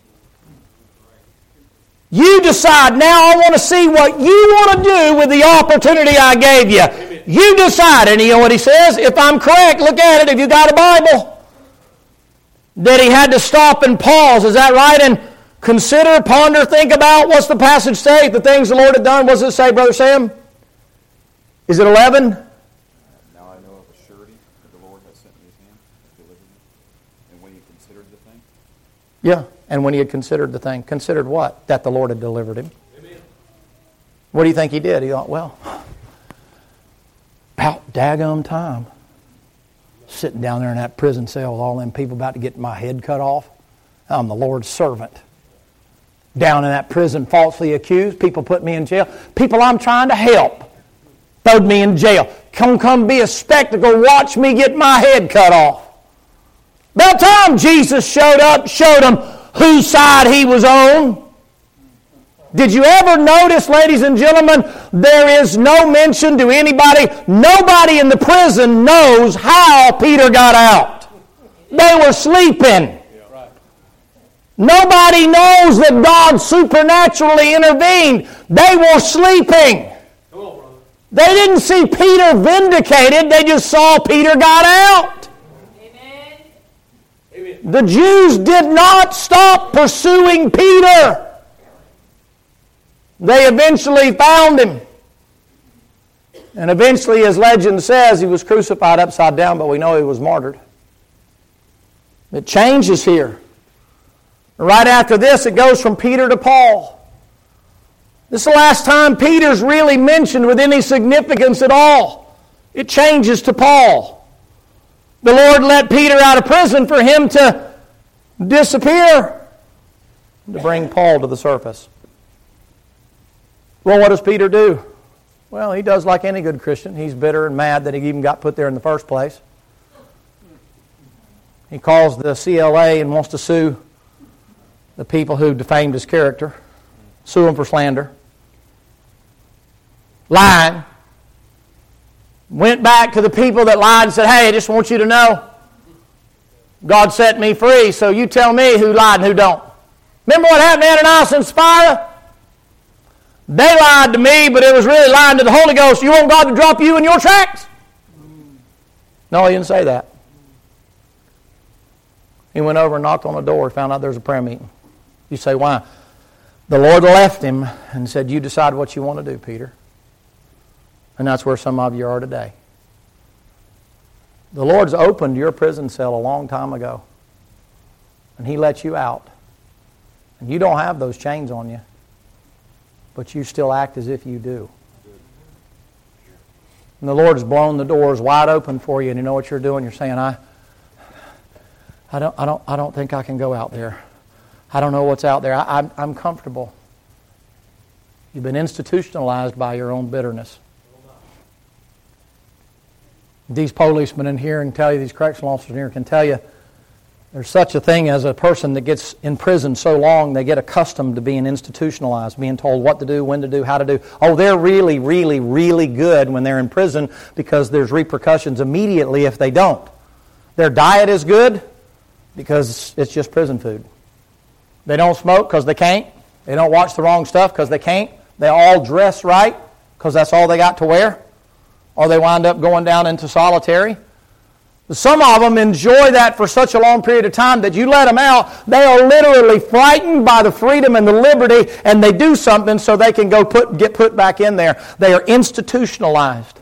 You decide. Now I want to see what you want to do with the opportunity I gave you. Amen. You decide. And you know what he says? If I'm correct, look at it. If you got a Bible. That he had to stop and pause. Is that right? And consider, ponder, think about. What's the passage say? The things the Lord had done. What does it say, Brother Sam? Is it eleven? Now I know of a surety that the Lord has sent me his hand and delivered me. And when he considered the thing? Yeah, and when he had considered the thing. Considered what? That the Lord had delivered him. Amen. What do you think he did? He thought, well, about daggum time. Sitting down there in that prison cell with all them people about to get my head cut off. I'm the Lord's servant. Down in that prison, falsely accused. People put me in jail. People I'm trying to help throwed me in jail. Come, come be a spectacle. Watch me get my head cut off. About time Jesus showed up, showed them whose side he was on. Did you ever notice, ladies and gentlemen, there is no mention to anybody. Nobody in the prison knows how Peter got out. They were sleeping. Nobody knows that God supernaturally intervened. They were sleeping. Come on, brother. They didn't see Peter vindicated. They just saw Peter got out. Amen. Amen. The Jews did not stop pursuing Peter. They eventually found him. And eventually, as legend says, he was crucified upside down, but we know he was martyred. It changes here. Right after this, it goes from Peter to Paul. This is the last time Peter's really mentioned with any significance at all. It changes to Paul. The Lord let Peter out of prison for him to disappear, to bring Paul to the surface. Well, what does Peter do? Well, he does like any good Christian. He's bitter and mad that he even got put there in the first place. He calls the C L A and wants to sue the people who defamed his character. Sue him for slander. Lying. Went back to the people that lied and said, hey, I just want you to know God set me free, so you tell me who lied and who don't. Remember what happened to Ananias and Sapphira? They lied to me, but it was really lying to the Holy Ghost. You want God to drop you in your tracks? No, he didn't say that. He went over and knocked on the door, found out there was a prayer meeting. You say, why? The Lord left him and said, you decide what you want to do, Peter. And that's where some of you are today. The Lord's opened your prison cell a long time ago. And he let you out. And you don't have those chains on you. But you still act as if you do. And the Lord has blown the doors wide open for you, and you know what you're doing? You're saying, I I don't I don't I don't think I can go out there. I don't know what's out there. I, I'm, I'm comfortable. You've been institutionalized by your own bitterness. These policemen in here can tell you, these correctional officers in here can tell you, there's such a thing as a person that gets in prison so long, they get accustomed to being institutionalized, being told what to do, when to do, how to do. Oh, they're really, really, really good when they're in prison because there's repercussions immediately if they don't. Their diet is good. because it's just prison food. They don't smoke because they can't. They don't watch the wrong stuff because they can't. They all dress right because that's all they got to wear. Or they wind up going down into solitary. Some of them enjoy that for such a long period of time that you let them out, they are literally frightened by the freedom and the liberty, and they do something so they can go put get put back in there. They are institutionalized.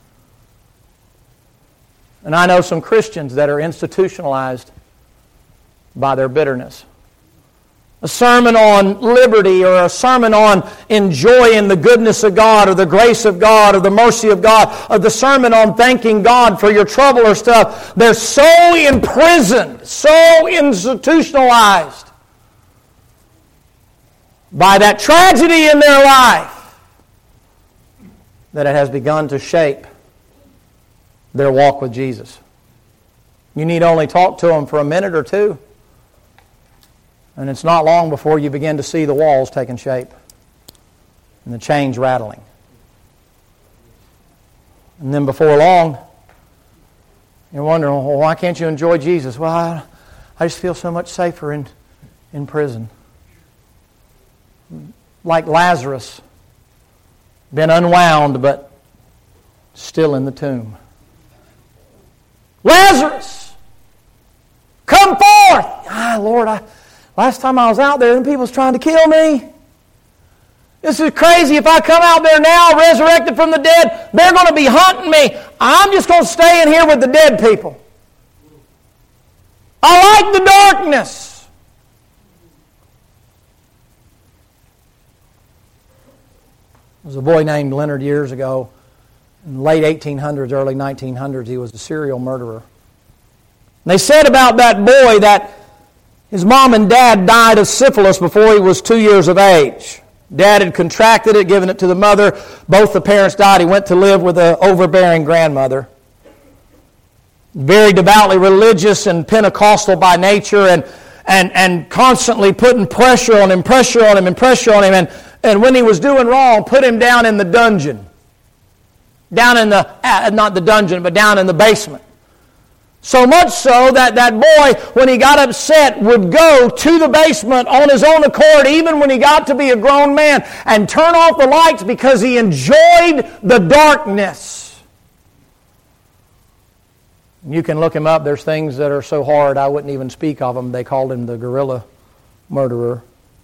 And I know some Christians that are institutionalized by their bitterness. A sermon on liberty or a sermon on enjoying the goodness of God or the grace of God or the mercy of God or the sermon on thanking God for your trouble or stuff. They're so imprisoned, so institutionalized by that tragedy in their life that it has begun to shape their walk with Jesus. You need only talk to them for a minute or two, and it's not long before you begin to see the walls taking shape and the chains rattling. And then before long, you're wondering, well, why can't you enjoy Jesus? Well, I, I just feel so much safer in, in prison. Like Lazarus, been unwound, but still in the tomb. Lazarus, come forth! Ah, Lord, I... Last time I was out there, them people was trying to kill me. This is crazy. If I come out there now, resurrected from the dead, they're going to be hunting me. I'm just going to stay in here with the dead people. I like the darkness. There was a boy named Leonard years ago. In the late eighteen hundreds, early nineteen hundreds, he was a serial murderer. And they said about that boy that his mom and dad died of syphilis before he was two years of age. Dad had contracted it, given it to the mother. Both the parents died. He went to live with an overbearing grandmother. Very devoutly religious and Pentecostal by nature, and, and, and constantly putting pressure on him, pressure on him, and pressure on him. And, and when he was doing wrong, put him down in the dungeon. Down in the, uh, not the dungeon, but down in the basement. So much so that that boy, when he got upset, would go to the basement on his own accord, even when he got to be a grown man, and turn off the lights because he enjoyed the darkness. You can look him up. There's things that are so hard I wouldn't even speak of them. They called him the guerrilla murderer.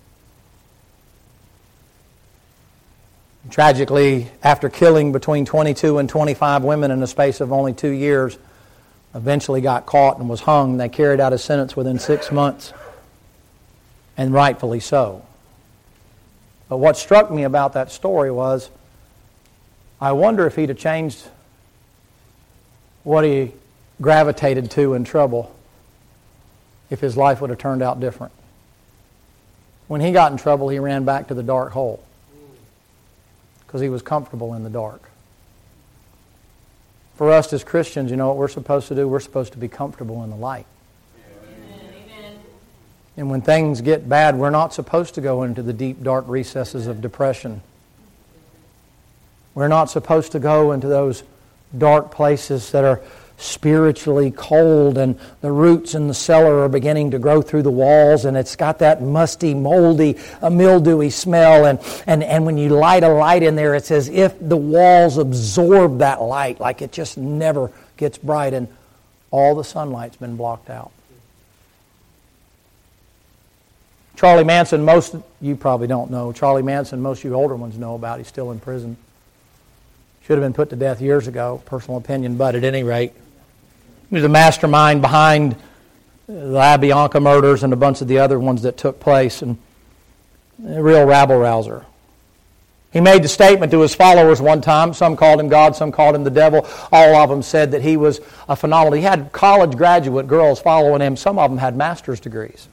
Tragically, after killing between twenty-two and twenty-five women in the space of only two years, eventually got caught and was hung. They carried out his sentence within six months, and rightfully so. But what struck me about that story was, I wonder if he'd have changed what he gravitated to in trouble if his life would have turned out different. When he got in trouble, he ran back to the dark hole because he was comfortable in the dark. For us as Christians, you know what we're supposed to do? We're supposed to be comfortable in the light. Amen. And when things get bad, we're not supposed to go into the deep, dark recesses of depression. We're not supposed to go into those dark places that are spiritually cold, and the roots in the cellar are beginning to grow through the walls, and it's got that musty, moldy, uh, mildewy smell, and, and, and when you light a light in there, it's as if the walls absorb that light, like it just never gets bright, and all the sunlight's been blocked out. Charlie Manson, most you probably don't know. Charlie Manson, most of you older ones know about. He's still in prison. Should have been put to death years ago, personal opinion, but at any rate, he was the mastermind behind the LaBianca murders and a bunch of the other ones that took place, and a real rabble-rouser. He made the statement to his followers one time. Some called him God, some called him the devil. All of them said that he was a phenomenal. He had college graduate girls following him. Some of them had master's degrees.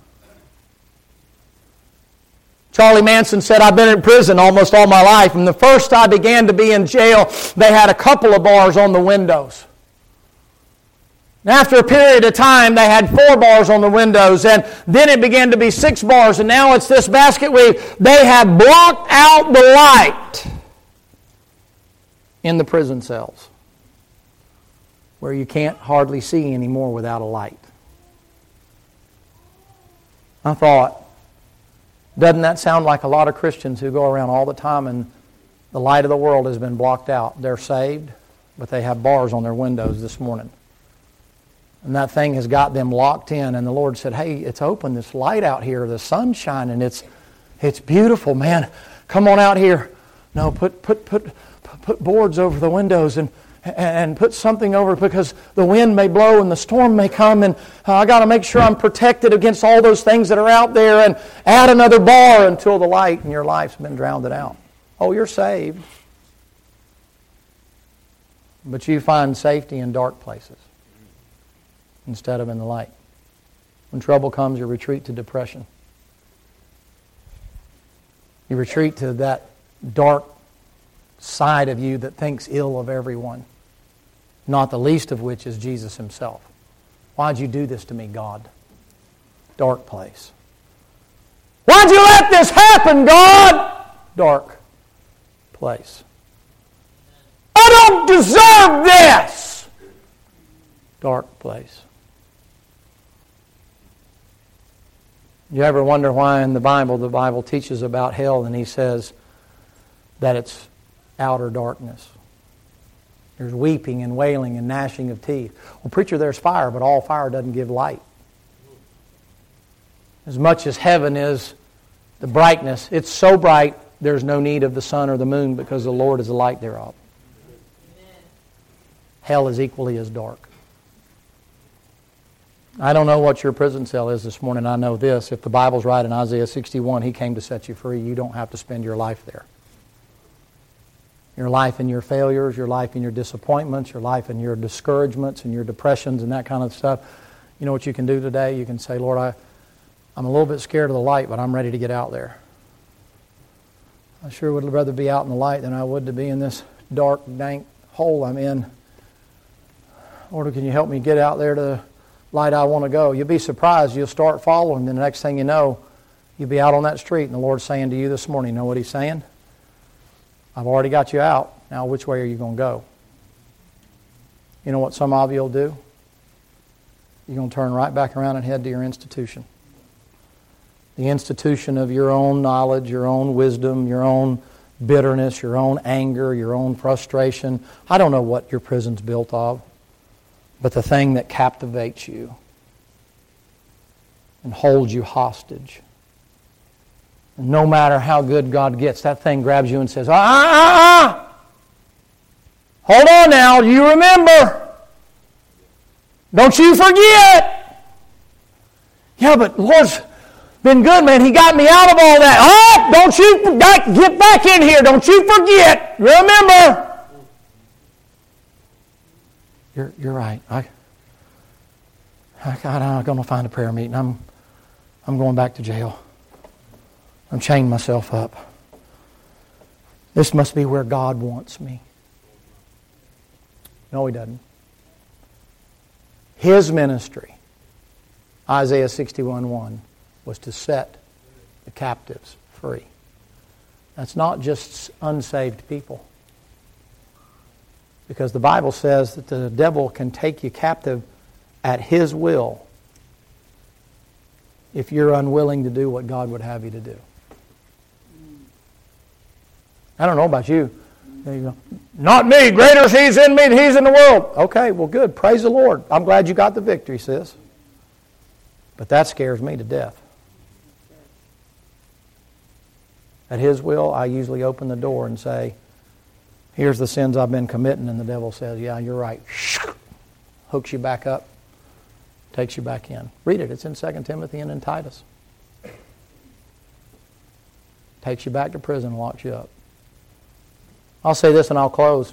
Charlie Manson said, I've been in prison almost all my life, and the first I began to be in jail, they had a couple of bars on the windows. And after a period of time, they had four bars on the windows, and then it began to be six bars, and now it's this basket weave. They have blocked out the light in the prison cells, where you can't hardly see anymore without a light. I thought, doesn't that sound like a lot of Christians who go around all the time and the light of the world has been blocked out? They're saved, but they have bars on their windows this morning. And that thing has got them locked in. And the Lord said, hey, it's open. This light out here. The sun's shining. It's it's beautiful, man. Come on out here. No, put put put put boards over the windows and and put something over, because the wind may blow and the storm may come, and I got to make sure I'm protected against all those things that are out there, and add another bar until the light in your life's been drowned out. Oh, you're saved. But you find safety in dark places instead of in the light. When trouble comes, you retreat to depression. You retreat to that dark side of you that thinks ill of everyone, not the least of which is Jesus Himself. Why'd you do this to me, God? Dark place. Why'd you let this happen, God? Dark place. I don't deserve this. Dark place. You ever wonder why in the Bible, the Bible teaches about hell and He says that it's outer darkness? There's weeping and wailing and gnashing of teeth. Well, preacher, there's fire, but all fire doesn't give light. As much as heaven is the brightness, it's so bright there's no need of the sun or the moon, because the Lord is the light thereof. Amen. Hell is equally as dark. I don't know what your prison cell is this morning. I know this. If the Bible's right in Isaiah sixty-one, He came to set you free. You don't have to spend your life there. Your life in your failures, your life in your disappointments, your life in your discouragements and your depressions and that kind of stuff. You know what you can do today? You can say, Lord, I, I'm a little bit scared of the light, but I'm ready to get out there. I sure would rather be out in the light than I would to be in this dark, dank hole I'm in. Lord, can you help me get out there to the light I want to go? You'll be surprised. You'll start following. Then the next thing you know, you'll be out on that street, and the Lord's saying to you this morning, you know what He's saying? I've already got you out. Now which way are you going to go? You know what some of you will do? You're going to turn right back around and head to your institution. The institution of your own knowledge, your own wisdom, your own bitterness, your own anger, your own frustration. I don't know what your prison's built of, but the thing that captivates you and holds you hostage. And no matter how good God gets, that thing grabs you and says, ah, ah, ah, hold on now, you remember. Don't you forget. Yeah, but Lord's been good, man. He got me out of all that. Oh, don't you get back in here. Don't you forget. Remember. You're, you're right. I, I, I'm going to find a prayer meeting. I'm, I'm going back to jail. I'm chaining myself up. This must be where God wants me. No, He doesn't. His ministry, Isaiah sixty-one one, was to set the captives free. That's not just unsaved people. Because the Bible says that the devil can take you captive at his will if you're unwilling to do what God would have you to do. I don't know about you. There you go. Not me. Greater is He's in me than He's in the world. Okay, well good. Praise the Lord. I'm glad you got the victory, sis. But that scares me to death. At His will, I usually open the door and say, here's the sins I've been committing. And the devil says, yeah, you're right. Hooks you back up. Takes you back in. Read it. It's in Second Timothy and in Titus. Takes you back to prison and locks you up. I'll say this and I'll close.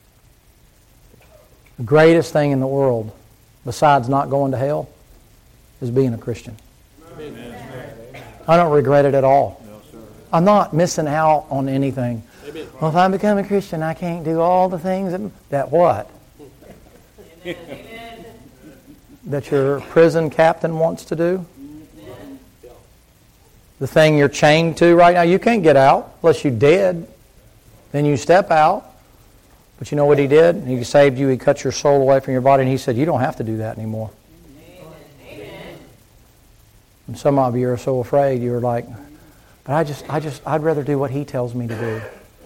The greatest thing in the world, besides not going to hell, is being a Christian. Amen. I don't regret it at all. I'm not missing out on anything. Well, if I become a Christian, I can't do all the things that, that what? Amen. That your prison captain wants to do? Amen. The thing you're chained to right now, you can't get out unless you're dead. Then you step out. But you know what He did? He saved you. He cut your soul away from your body. And He said, you don't have to do that anymore. Amen. And some of you are so afraid, you're like, but I just, I just, I'd rather do what He tells me to do.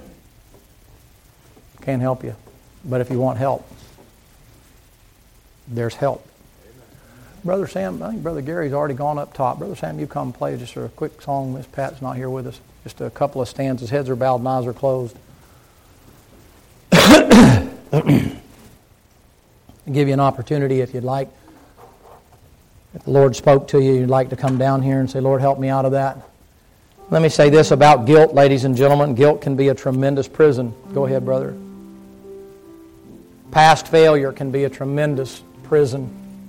Can't help you. But if you want help, there's help. Brother Sam, I think Brother Gary's already gone up top. Brother Sam, you come play just a quick song. Miss Pat's not here with us. Just a couple of stanzas. Heads are bowed and eyes are closed. I'll give you an opportunity if you'd like. If the Lord spoke to you, you'd like to come down here and say, Lord, help me out of that. Let me say this about guilt, ladies and gentlemen. Guilt can be a tremendous prison. Go ahead, brother. Past failure can be a tremendous prison.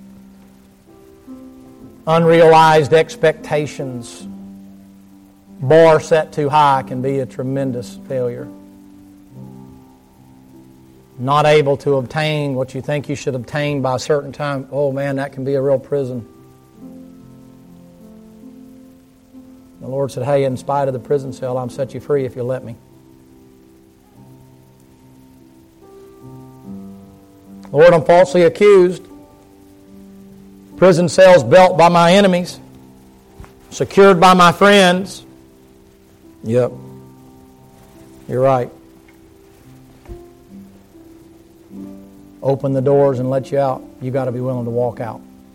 Unrealized expectations, bar set too high, can be a tremendous failure. Not able to obtain what you think you should obtain by a certain time, oh man, that can be a real prison. The Lord said, hey, in spite of the prison cell, I'll set you free if you'll let me. Lord, I'm falsely accused. Prison cells built by my enemies. Secured by my friends. Yep. You're right. Open the doors and let you out. You got to be willing to walk out.